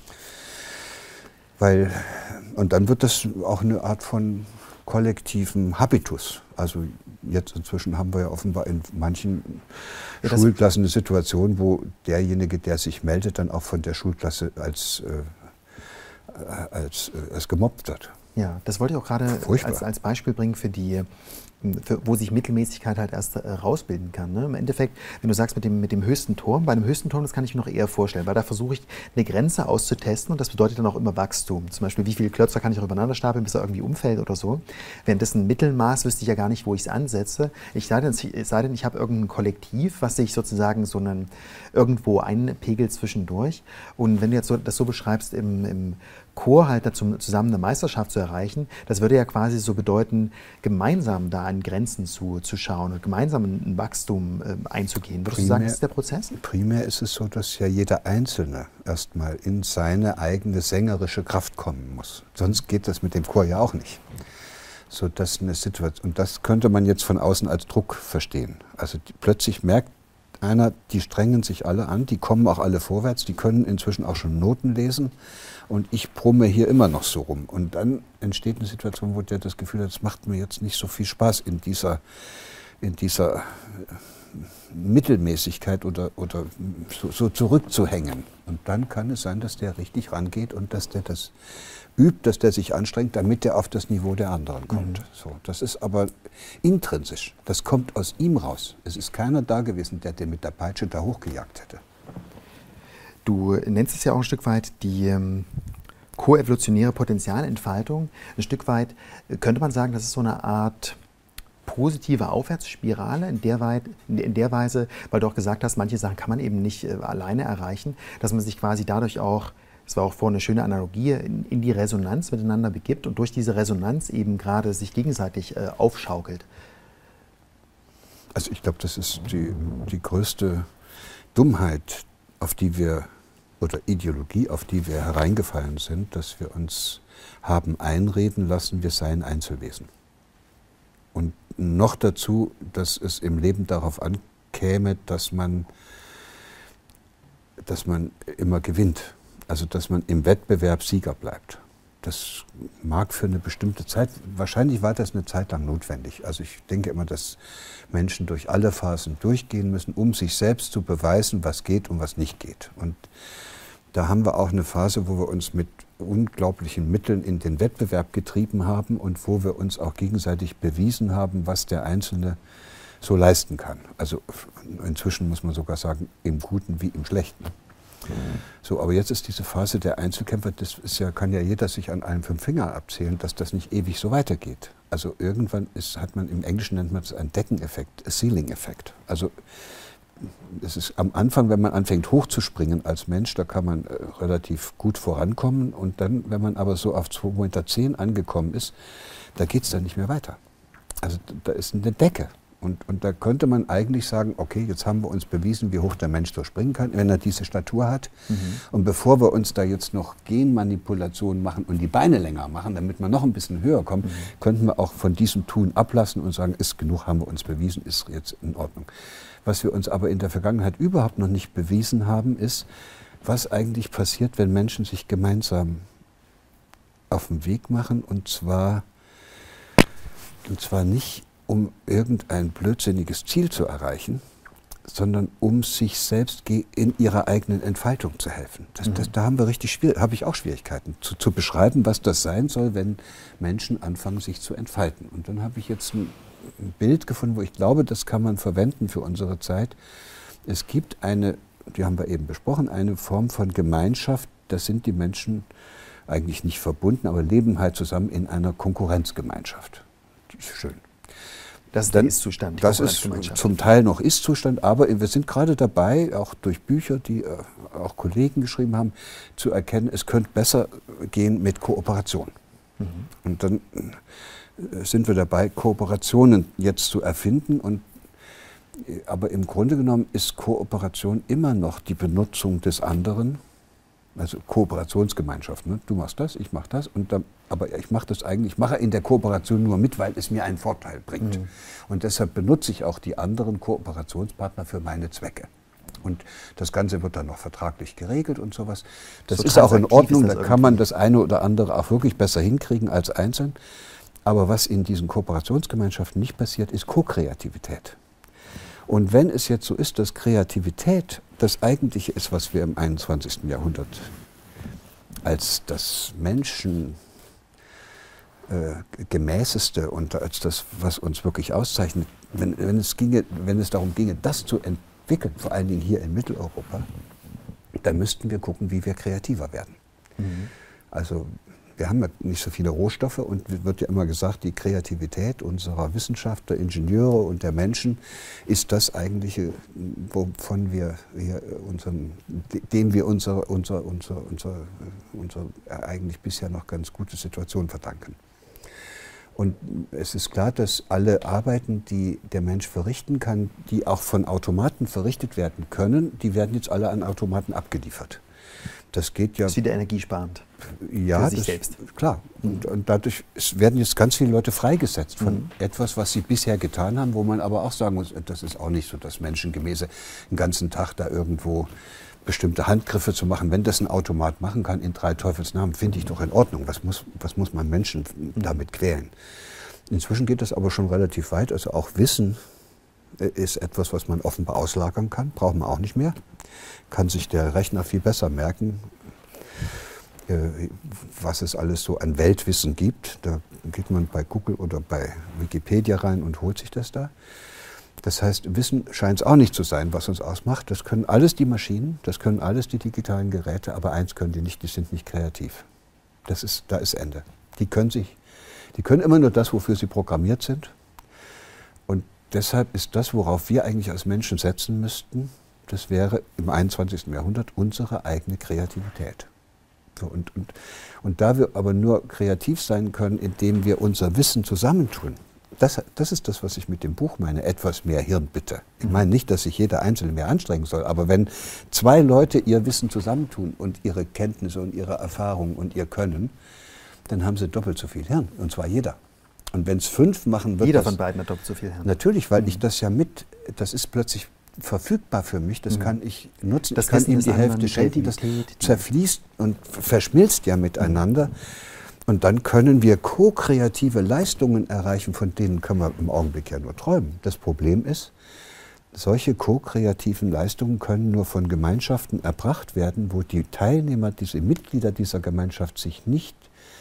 Weil, und dann wird das auch eine Art von kollektiven Habitus. Also jetzt inzwischen haben wir ja offenbar in manchen ja, Schulklassen eine Situation, wo derjenige, der sich meldet, dann auch von der Schulklasse als äh, als es gemobbt wird. Ja, das wollte ich auch gerade als, als Beispiel bringen für die, für, wo sich Mittelmäßigkeit halt erst äh, rausbilden kann. Ne? Im Endeffekt, wenn du sagst mit dem, mit dem höchsten Turm, bei einem höchsten Turm, das kann ich mir noch eher vorstellen, weil da versuche ich eine Grenze auszutesten und das bedeutet dann auch immer Wachstum. Zum Beispiel, wie viele Klötzer kann ich auch übereinander stapeln, bis er irgendwie umfällt oder so. Währenddessen Mittelmaß wüsste ich ja gar nicht, wo ich es ansetze. Ich sei denn, ich, sei denn, ich habe irgendein Kollektiv, was sich sozusagen so einen, irgendwo einpegelt zwischendurch. Und wenn du jetzt so, das so beschreibst, im, im Chor halt dazu, zusammen eine Meisterschaft zu erreichen, das würde ja quasi so bedeuten, gemeinsam da an Grenzen zu, zu schauen und gemeinsam ein Wachstum äh, einzugehen. Würdest primär, du sagen, das ist der Prozess? Primär ist es so, dass ja jeder Einzelne erstmal in seine eigene sängerische Kraft kommen muss. Sonst geht das mit dem Chor ja auch nicht. So, dass eine Situation, und das könnte man jetzt von außen als Druck verstehen. Also die, plötzlich merkt einer, die strengen sich alle an, die kommen auch alle vorwärts, die können inzwischen auch schon Noten lesen und ich brumme hier immer noch so rum. Und dann entsteht eine Situation, wo der das Gefühl hat, es macht mir jetzt nicht so viel Spaß in dieser, in dieser Mittelmäßigkeit oder, oder so, so zurückzuhängen. Und dann kann es sein, dass der richtig rangeht und dass der das übt, dass der sich anstrengt, damit er auf das Niveau der anderen kommt. Mhm. So, das ist aber intrinsisch. Das kommt aus ihm raus. Es ist keiner da gewesen, der den mit der Peitsche da hochgejagt hätte. Du nennst es ja auch ein Stück weit die ähm, koevolutionäre Potenzialentfaltung. Ein Stück weit könnte man sagen, das ist so eine Art positive Aufwärtsspirale in der, Weit, in der Weise, weil du auch gesagt hast, manche Sachen kann man eben nicht äh, alleine erreichen, dass man sich quasi dadurch auch, das war auch vorhin eine schöne Analogie, in, in die Resonanz miteinander begibt und durch diese Resonanz eben gerade sich gegenseitig äh, aufschaukelt. Also ich glaube, das ist die, die größte Dummheit, auf die wir, oder Ideologie, auf die wir hereingefallen sind, dass wir uns haben einreden lassen, wir seien Einzelwesen. Und noch dazu, dass es im Leben darauf ankäme, dass man, dass man immer gewinnt. Also dass man im Wettbewerb Sieger bleibt. das mag für eine bestimmte Zeit, wahrscheinlich war das eine Zeit lang notwendig. Also ich denke immer, dass Menschen durch alle Phasen durchgehen müssen, um sich selbst zu beweisen, was geht und was nicht geht. Und da haben wir auch eine Phase, wo wir uns mit unglaublichen Mitteln in den Wettbewerb getrieben haben und wo wir uns auch gegenseitig bewiesen haben, was der Einzelne so leisten kann. Also inzwischen muss man sogar sagen, im Guten wie im Schlechten. So, aber jetzt ist diese Phase der Einzelkämpfer, das ist ja, kann ja jeder sich an einem fünf Finger abzählen, dass das nicht ewig so weitergeht. Also irgendwann ist, hat man, im Englischen nennt man es einen Deckeneffekt, a Ceiling-Effekt. Also es ist am Anfang, wenn man anfängt hochzuspringen als Mensch, da kann man äh, relativ gut vorankommen und dann, wenn man aber so auf zwei Meter zehn angekommen ist, da geht es dann nicht mehr weiter. Also da ist eine Decke. Und, und da könnte man eigentlich sagen, okay, jetzt haben wir uns bewiesen, wie hoch der Mensch so springen kann, wenn er diese Statur hat. Mhm. Und bevor wir uns da jetzt noch Genmanipulationen machen und die Beine länger machen, damit wir noch ein bisschen höher kommen, mhm. könnten wir auch von diesem Tun ablassen und sagen, ist genug, haben wir uns bewiesen, ist jetzt in Ordnung. Was wir uns aber in der Vergangenheit überhaupt noch nicht bewiesen haben, ist, was eigentlich passiert, wenn Menschen sich gemeinsam auf den Weg machen, und zwar, und zwar nicht um irgendein blödsinniges Ziel zu erreichen, sondern um sich selbst in ihrer eigenen Entfaltung zu helfen. Das, mhm. das, da haben wir richtig schwierig, habe ich auch Schwierigkeiten zu, zu beschreiben, was das sein soll, wenn Menschen anfangen, sich zu entfalten. Und dann habe ich jetzt ein, ein Bild gefunden, wo ich glaube, das kann man verwenden für unsere Zeit. Es gibt eine, die haben wir eben besprochen, eine Form von Gemeinschaft, das sind die Menschen eigentlich nicht verbunden, aber leben halt zusammen in einer Konkurrenzgemeinschaft. Das ist schön. Das ist der Ist-Zustand. Das ist zum Teil noch Ist-Zustand, aber wir sind gerade dabei, auch durch Bücher, die äh, auch Kollegen geschrieben haben, zu erkennen, es könnte besser gehen mit Kooperation. Mhm. Und dann äh, sind wir dabei, Kooperationen jetzt zu erfinden. Und, äh, aber im Grunde genommen ist Kooperation immer noch die Benutzung des anderen. Also Kooperationsgemeinschaft. Ne? Du machst das, ich mach das, und dann, aber ich mache das eigentlich, ich mache in der Kooperation nur mit, weil es mir einen Vorteil bringt. Mhm. Und deshalb benutze ich auch die anderen Kooperationspartner für meine Zwecke. Und das Ganze wird dann noch vertraglich geregelt und sowas. Das so ist auch in Ordnung, da kann man das eine oder andere auch wirklich besser hinkriegen als einzeln. Aber was in diesen Kooperationsgemeinschaften nicht passiert, ist Co-Kreativität. Und wenn es jetzt so ist, dass Kreativität das Eigentliche ist, was wir im einundzwanzigsten Jahrhundert als das Menschen äh, gemäßeste und als das, was uns wirklich auszeichnet, wenn, wenn, es ginge, wenn es darum ginge, das zu entwickeln, vor allen Dingen hier in Mitteleuropa, dann müssten wir gucken, wie wir kreativer werden. Mhm. Also wir haben ja nicht so viele Rohstoffe und es wird ja immer gesagt, die Kreativität unserer Wissenschaftler, Ingenieure und der Menschen ist das eigentliche, wovon wir, wir unseren, dem wir unsere, unsere, unsere, unsere, unsere eigentlich bisher noch ganz gute Situation verdanken. Und es ist klar, dass alle Arbeiten, die der Mensch verrichten kann, die auch von Automaten verrichtet werden können, die werden jetzt alle an Automaten abgeliefert. Das geht ja. Das ist wieder energiesparend. Ja, für sich das, selbst. Klar. Und, und dadurch werden jetzt ganz viele Leute freigesetzt von mhm. etwas, was sie bisher getan haben, wo man aber auch sagen muss, das ist auch nicht so, dass menschengemäße den ganzen Tag da irgendwo bestimmte Handgriffe zu machen. Wenn das ein Automat machen kann in drei Teufelsnamen, finde ich doch in Ordnung. Was muss, was muss man Menschen damit quälen? Inzwischen geht das aber schon relativ weit. Also auch Wissen ist etwas, was man offenbar auslagern kann. Braucht man auch nicht mehr. Kann sich der Rechner viel besser merken, äh, was es alles so an Weltwissen gibt. Da geht man bei Google oder bei Wikipedia rein und holt sich das da. Das heißt, Wissen scheint es auch nicht zu sein, was uns ausmacht. Das können alles die Maschinen, das können alles die digitalen Geräte, aber eins können die nicht, die sind nicht kreativ. Das ist, da ist Ende. Die können sich, die können immer nur das, wofür sie programmiert sind. Und deshalb ist das, worauf wir eigentlich als Menschen setzen müssten, das wäre im einundzwanzigsten Jahrhundert unsere eigene Kreativität. So, und, und, und da wir aber nur kreativ sein können, indem wir unser Wissen zusammentun, das, das ist das, was ich mit dem Buch meine, etwas mehr Hirn bitte. Ich meine nicht, dass sich jeder Einzelne mehr anstrengen soll, aber wenn zwei Leute ihr Wissen zusammentun und ihre Kenntnisse und ihre Erfahrungen und ihr Können, dann haben sie doppelt so viel Hirn, und zwar jeder. Und wenn es fünf machen, wird jeder das, von beiden hat doppelt so viel Hirn. Natürlich, weil mhm. ich das ja mit, das ist plötzlich verfügbar für mich, das mhm. kann ich nutzen, das ich kann Wissen ihm die Hälfte schenken, das zerfließt und verschmilzt ja miteinander. Und dann können wir ko-kreative Leistungen erreichen, von denen können wir im Augenblick ja nur träumen. Das Problem ist, solche ko-kreativen Leistungen können nur von Gemeinschaften erbracht werden, wo die Teilnehmer, diese Mitglieder dieser Gemeinschaft sich nicht,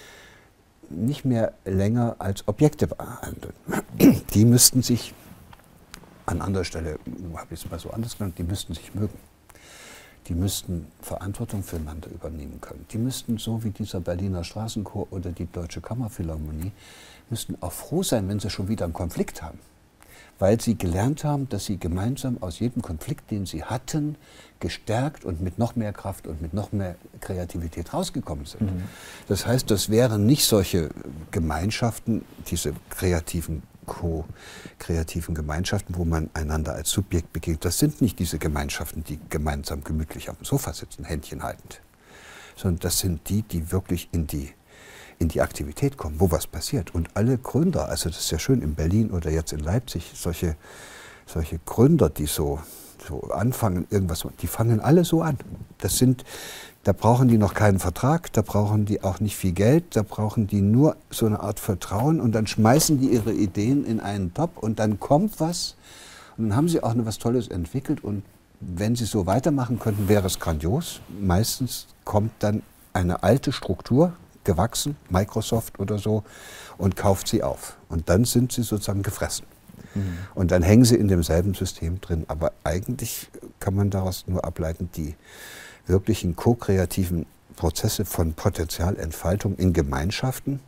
nicht mehr länger als Objekte behandeln. Die müssten sich, an anderer Stelle habe ich es mal so anders genannt, die müssten sich mögen. Die müssten Verantwortung füreinander übernehmen können. Die müssten, so wie dieser Berliner Straßenchor oder die Deutsche Kammerphilharmonie, müssten auch froh sein, wenn sie schon wieder einen Konflikt haben. Weil sie gelernt haben, dass sie gemeinsam aus jedem Konflikt, den sie hatten, gestärkt und mit noch mehr Kraft und mit noch mehr Kreativität rausgekommen sind. Mhm. Das heißt, das wären nicht solche Gemeinschaften, diese kreativen, ko-kreativen Gemeinschaften, wo man einander als Subjekt begegnet. Das sind nicht diese Gemeinschaften, die gemeinsam gemütlich auf dem Sofa sitzen, Händchen haltend, sondern das sind die, die wirklich in die in die Aktivität kommen, wo was passiert. Und alle Gründer, also das ist ja schön in Berlin oder jetzt in Leipzig, solche, solche Gründer, die so, so anfangen, irgendwas, die fangen alle so an. Das sind, da brauchen die noch keinen Vertrag, da brauchen die auch nicht viel Geld, da brauchen die nur so eine Art Vertrauen und dann schmeißen die ihre Ideen in einen Topf und dann kommt was und dann haben sie auch noch was Tolles entwickelt und wenn sie so weitermachen könnten, wäre es grandios. Meistens kommt dann eine alte Struktur, gewachsen, Microsoft oder so, und kauft sie auf. Und dann sind sie sozusagen gefressen. Mhm. Und dann hängen sie in demselben System drin. Aber eigentlich kann man daraus nur ableiten, die wirklichen ko-kreativen Prozesse von Potenzialentfaltung in Gemeinschaften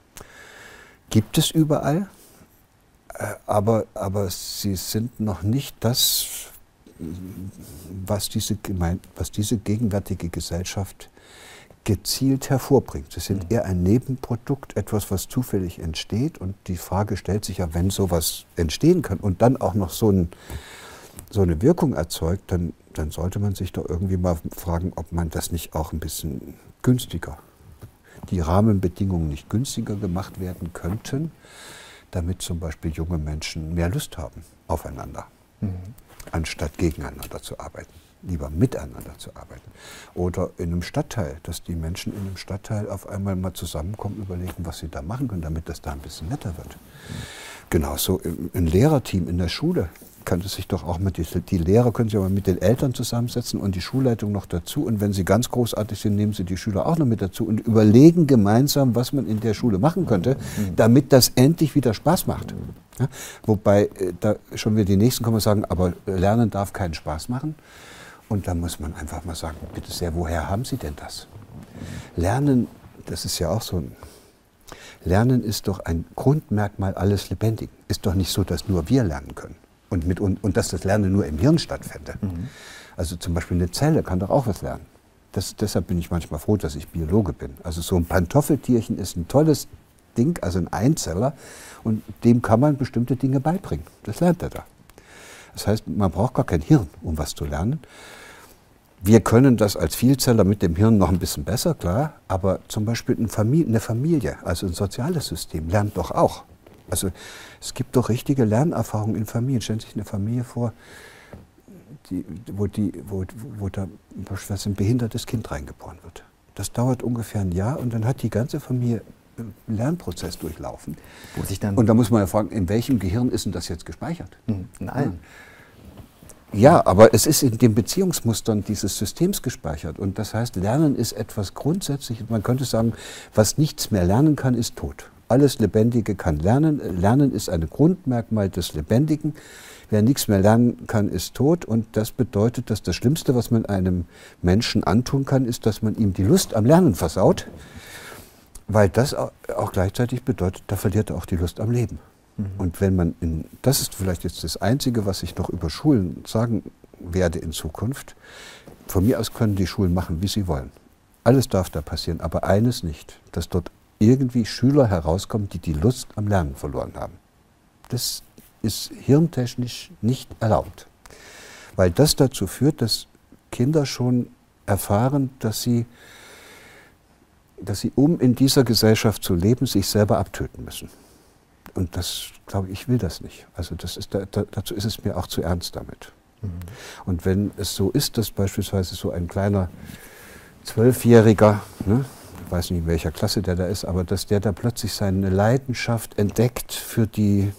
gibt es überall, aber, aber sie sind noch nicht das, was diese, Gemein- was diese gegenwärtige Gesellschaft gezielt hervorbringt. Sie sind eher ein Nebenprodukt, etwas, was zufällig entsteht. Und die Frage stellt sich ja, wenn sowas entstehen kann und dann auch noch so, ein, so eine Wirkung erzeugt, dann, dann sollte man sich doch irgendwie mal fragen, ob man das nicht auch ein bisschen günstiger, die Rahmenbedingungen nicht günstiger gemacht werden könnten, damit zum Beispiel junge Menschen mehr Lust haben aufeinander, mhm. anstatt gegeneinander zu arbeiten. Lieber miteinander zu arbeiten. Oder in einem Stadtteil, dass die Menschen in einem Stadtteil auf einmal mal zusammenkommen, überlegen, was sie da machen können, damit das da ein bisschen netter wird. Genauso ein Lehrerteam in der Schule könnte sich doch auch mit, die, die Lehrer können sich aber mit den Eltern zusammensetzen und die Schulleitung noch dazu. Und wenn sie ganz großartig sind, nehmen sie die Schüler auch noch mit dazu und überlegen gemeinsam, was man in der Schule machen könnte, damit das endlich wieder Spaß macht. Ja? Wobei äh, da schon wieder die Nächsten kommen und sagen, aber Lernen darf keinen Spaß machen. Und da muss man einfach mal sagen, bitte sehr, woher haben Sie denn das? Lernen, das ist ja auch so ein, Lernen ist doch ein Grundmerkmal alles Lebendigen. Ist doch nicht so, dass nur wir lernen können und, mit, und, und dass das Lernen nur im Hirn stattfände. Mhm. Also zum Beispiel eine Zelle kann doch auch was lernen. Das, deshalb bin ich manchmal froh, dass ich Biologe bin. Also so ein Pantoffeltierchen ist ein tolles Ding, also ein Einzeller, und dem kann man bestimmte Dinge beibringen. Das lernt er da. Das heißt, man braucht gar kein Hirn, um was zu lernen. Wir können das als Vielzeller mit dem Hirn noch ein bisschen besser, klar, aber zum Beispiel eine Familie, eine Familie, also ein soziales System, lernt doch auch. Also es gibt doch richtige Lernerfahrungen in Familien. Stellen Sie sich eine Familie vor, die, wo, die, wo, wo da beispielsweise ein behindertes Kind reingeboren wird. Das dauert ungefähr ein Jahr und dann hat die ganze Familie einen Lernprozess durchlaufen. Wo sich dann und da muss man ja fragen, in welchem Gehirn ist denn das jetzt gespeichert? In allen. Ja, aber es ist in den Beziehungsmustern dieses Systems gespeichert. Und das heißt, Lernen ist etwas Grundsätzliches. Man könnte sagen, was nichts mehr lernen kann, ist tot. Alles Lebendige kann lernen. Lernen ist ein Grundmerkmal des Lebendigen. Wer nichts mehr lernen kann, ist tot. Und das bedeutet, dass das Schlimmste, was man einem Menschen antun kann, ist, dass man ihm die Lust am Lernen versaut. Weil das auch gleichzeitig bedeutet, da verliert er auch die Lust am Leben. Und wenn man, in, das ist vielleicht jetzt das Einzige, was ich noch über Schulen sagen werde in Zukunft, von mir aus können die Schulen machen, wie sie wollen. Alles darf da passieren, aber eines nicht, dass dort irgendwie Schüler herauskommen, die die Lust am Lernen verloren haben. Das ist hirntechnisch nicht erlaubt, weil das dazu führt, dass Kinder schon erfahren, dass sie, dass sie, um in dieser Gesellschaft zu leben, sich selber abtöten müssen. Und das, glaube ich, ich will das nicht. Also das ist, da, da, dazu ist es mir auch zu ernst damit. Mhm. Und wenn es so ist, dass beispielsweise so ein kleiner Zwölfjähriger, ne, weiß nicht, in welcher Klasse der da ist, aber dass der da plötzlich seine Leidenschaft entdeckt für die,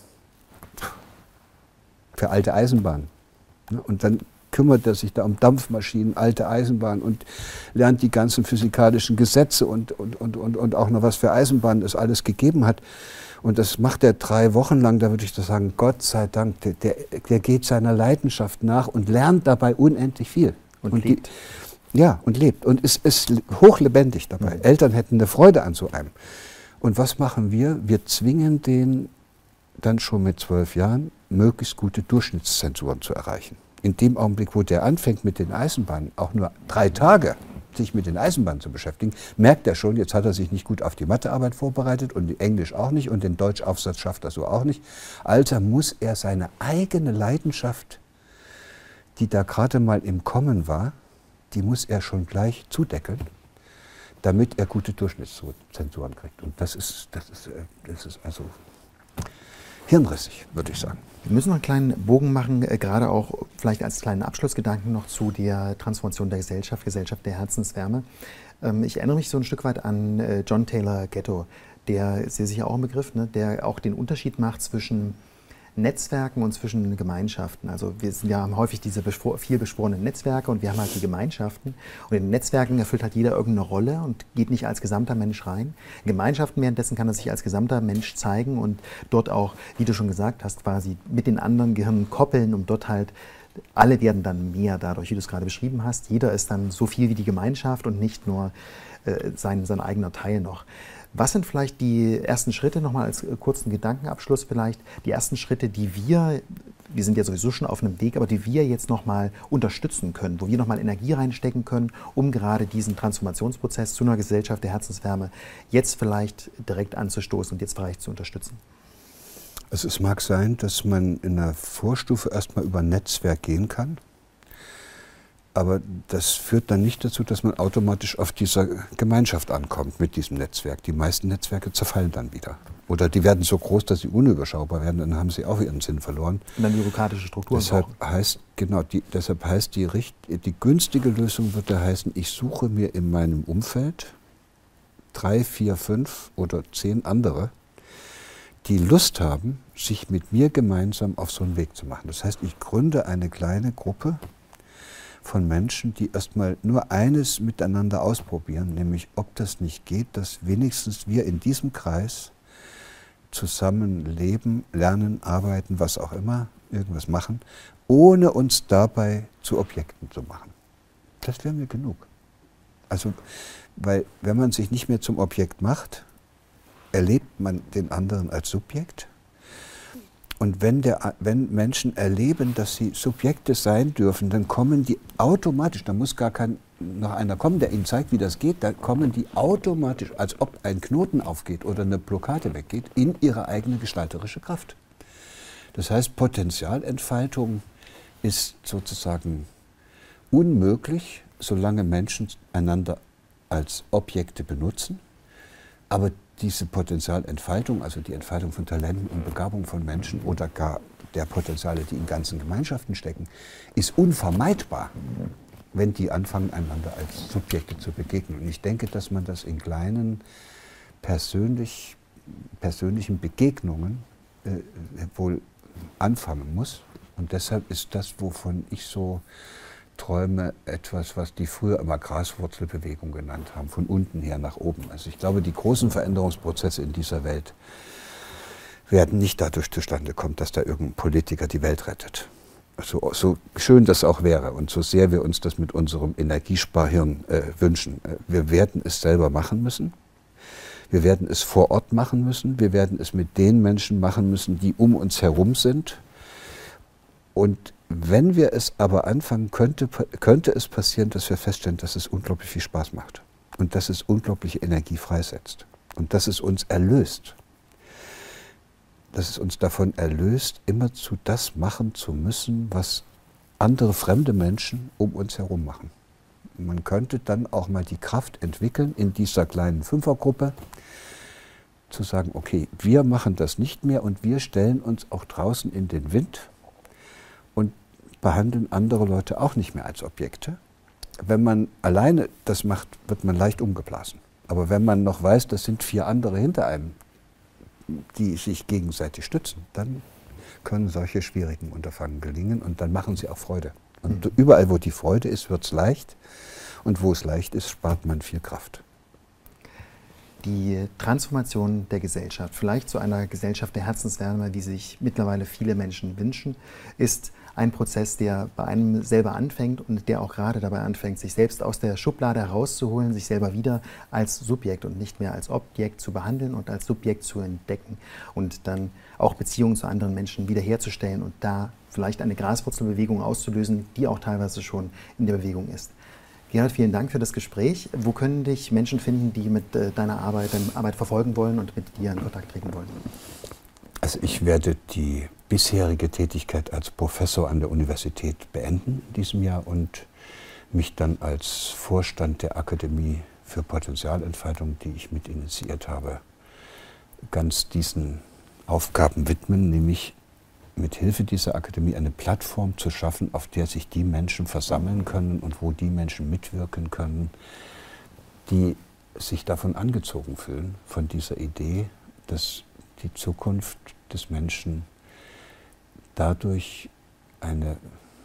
für alte Eisenbahn. Und dann kümmert er sich da um Dampfmaschinen, alte Eisenbahn und lernt die ganzen physikalischen Gesetze und, und, und, und, und auch noch was für Eisenbahnen es alles gegeben hat. Und das macht er drei Wochen lang, da würde ich das sagen, Gott sei Dank, der, der, der geht seiner Leidenschaft nach und lernt dabei unendlich viel. Und, und lebt. Die, ja, und lebt. Und ist, ist hochlebendig dabei. Mhm. Eltern hätten eine Freude an so einem. Und was machen wir? Wir zwingen den dann schon mit zwölf Jahren, möglichst gute Durchschnittszensuren zu erreichen. In dem Augenblick, wo der anfängt mit den Eisenbahnen, auch nur drei Tage sich mit den Eisenbahnen zu beschäftigen, merkt er schon, jetzt hat er sich nicht gut auf die Mathearbeit vorbereitet und die Englisch auch nicht und den Deutschaufsatz schafft er so auch nicht. Also muss er seine eigene Leidenschaft, die da gerade mal im Kommen war, die muss er schon gleich zudeckeln, damit er gute Durchschnittszensuren kriegt. Und das ist, das ist, das ist also hirnrissig, würde ich sagen. Wir müssen noch einen kleinen Bogen machen, äh, gerade auch vielleicht als kleinen Abschlussgedanken noch zu der Transformation der Gesellschaft, Gesellschaft der Herzenswärme. Ähm, ich erinnere mich so ein Stück weit an äh, John Taylor Gatto, der ist ja sicher auch ein Begriff, ne, der auch den Unterschied macht zwischen Netzwerken und zwischen Gemeinschaften. Also wir sind ja, haben häufig diese beschwor viel beschworenen Netzwerke und wir haben halt die Gemeinschaften. Und in den Netzwerken erfüllt halt jeder irgendeine Rolle und geht nicht als gesamter Mensch rein. In Gemeinschaften währenddessen kann er sich als gesamter Mensch zeigen und dort auch, wie du schon gesagt hast, quasi mit den anderen Gehirnen koppeln, um dort halt, alle werden dann mehr dadurch, wie du es gerade beschrieben hast. Jeder ist dann so viel wie die Gemeinschaft und nicht nur äh, sein, sein eigener Teil noch. Was sind vielleicht die ersten Schritte, nochmal als kurzen Gedankenabschluss vielleicht, die ersten Schritte, die wir, wir sind ja sowieso schon auf einem Weg, aber die wir jetzt nochmal unterstützen können, wo wir nochmal Energie reinstecken können, um gerade diesen Transformationsprozess zu einer Gesellschaft der Herzenswärme jetzt vielleicht direkt anzustoßen und jetzt vielleicht zu unterstützen? Also es mag sein, dass man in der Vorstufe erstmal über Netzwerk gehen kann. Aber das führt dann nicht dazu, dass man automatisch auf dieser Gemeinschaft ankommt mit diesem Netzwerk. Die meisten Netzwerke zerfallen dann wieder. Oder die werden so groß, dass sie unüberschaubar werden, dann haben sie auch ihren Sinn verloren. Und dann bürokratische Strukturen deshalb auch. heißt, genau, die, deshalb heißt die, die günstige Lösung würde heißen, ich suche mir in meinem Umfeld drei, vier, fünf oder zehn andere, die Lust haben, sich mit mir gemeinsam auf so einen Weg zu machen. Das heißt, ich gründe eine kleine Gruppe von Menschen, die erstmal nur eines miteinander ausprobieren, nämlich ob das nicht geht, dass wenigstens wir in diesem Kreis zusammen leben, lernen, arbeiten, was auch immer, irgendwas machen, ohne uns dabei zu Objekten zu machen. Das wäre mir genug. Also, weil wenn man sich nicht mehr zum Objekt macht, erlebt man den anderen als Subjekt. Und wenn, der, wenn Menschen erleben, dass sie Subjekte sein dürfen, dann kommen die automatisch, da muss gar kein, noch einer kommen, der ihnen zeigt, wie das geht, dann kommen die automatisch, als ob ein Knoten aufgeht oder eine Blockade weggeht, in ihre eigene gestalterische Kraft. Das heißt, Potenzialentfaltung ist sozusagen unmöglich, solange Menschen einander als Objekte benutzen, aber diese Potenzialentfaltung, also die Entfaltung von Talenten und Begabung von Menschen oder gar der Potenziale, die in ganzen Gemeinschaften stecken, ist unvermeidbar, wenn die anfangen, einander als Subjekte zu begegnen. Und ich denke, dass man das in kleinen persönlich, persönlichen Begegnungen äh, wohl anfangen muss. Und deshalb ist das, wovon ich so träume, etwas, was die früher immer Graswurzelbewegung genannt haben, von unten her nach oben. Also ich glaube, die großen Veränderungsprozesse in dieser Welt werden nicht dadurch zustande kommen, dass da irgendein Politiker die Welt rettet. So, so schön das auch wäre und so sehr wir uns das mit unserem Energiesparhirn äh, wünschen. Wir werden es selber machen müssen. Wir werden es vor Ort machen müssen. Wir werden es mit den Menschen machen müssen, die um uns herum sind. Und wenn wir es aber anfangen, könnte, könnte es passieren, dass wir feststellen, dass es unglaublich viel Spaß macht und dass es unglaubliche Energie freisetzt und dass es uns erlöst. Dass es uns davon erlöst, immerzu das machen zu müssen, was andere fremde Menschen um uns herum machen. Man könnte dann auch mal die Kraft entwickeln, in dieser kleinen Fünfergruppe zu sagen, okay, wir machen das nicht mehr und wir stellen uns auch draußen in den Wind und behandeln andere Leute auch nicht mehr als Objekte. Wenn man alleine das macht, wird man leicht umgeblasen. Aber wenn man noch weiß, das sind vier andere hinter einem, die sich gegenseitig stützen, dann können solche schwierigen Unterfangen gelingen und dann machen sie auch Freude. Und mhm. überall, wo die Freude ist, wird es leicht. Und wo es leicht ist, spart man viel Kraft. Die Transformation der Gesellschaft, vielleicht zu einer Gesellschaft der Herzenswärme, wie sich mittlerweile viele Menschen wünschen, ist ein Prozess, der bei einem selber anfängt und der auch gerade dabei anfängt, sich selbst aus der Schublade herauszuholen, sich selber wieder als Subjekt und nicht mehr als Objekt zu behandeln und als Subjekt zu entdecken und dann auch Beziehungen zu anderen Menschen wiederherzustellen und da vielleicht eine Graswurzelbewegung auszulösen, die auch teilweise schon in der Bewegung ist. Gerhard, vielen Dank für das Gespräch. Wo können dich Menschen finden, die mit äh, deiner Arbeit, deine Arbeit verfolgen wollen und mit dir in Kontakt treten wollen? Also ich werde die bisherige Tätigkeit als Professor an der Universität beenden in diesem Jahr und mich dann als Vorstand der Akademie für Potenzialentfaltung, die ich mit initiiert habe, ganz diesen Aufgaben widmen, nämlich mit Hilfe dieser Akademie eine Plattform zu schaffen, auf der sich die Menschen versammeln können und wo die Menschen mitwirken können, die sich davon angezogen fühlen, von dieser Idee, dass die Zukunft des Menschen dadurch eine,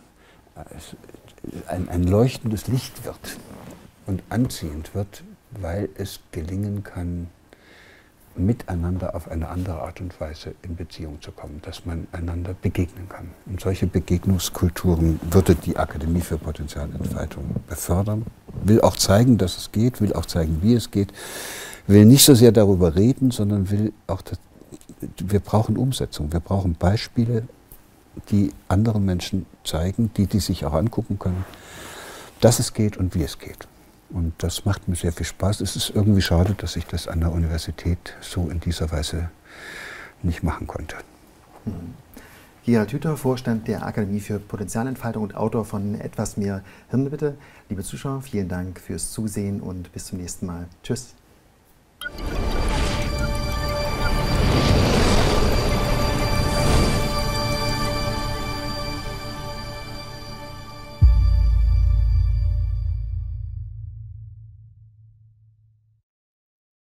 ein, ein leuchtendes Licht wird und anziehend wird, weil es gelingen kann, miteinander auf eine andere Art und Weise in Beziehung zu kommen, dass man einander begegnen kann. Und solche Begegnungskulturen würde die Akademie für Potenzialentfaltung befördern, will auch zeigen, dass es geht, will auch zeigen, wie es geht, will nicht so sehr darüber reden, sondern will auch, das, wir brauchen Umsetzung, wir brauchen Beispiele, die anderen Menschen zeigen, die die sich auch angucken können, dass es geht und wie es geht. Und das macht mir sehr viel Spaß. Es ist irgendwie schade, dass ich das an der Universität so in dieser Weise nicht machen konnte. Mhm. Gerhard Hüther, Vorstand der Akademie für Potenzialentfaltung und Autor von Etwas mehr Hirn bitte. Liebe Zuschauer, vielen Dank fürs Zusehen und bis zum nächsten Mal. Tschüss.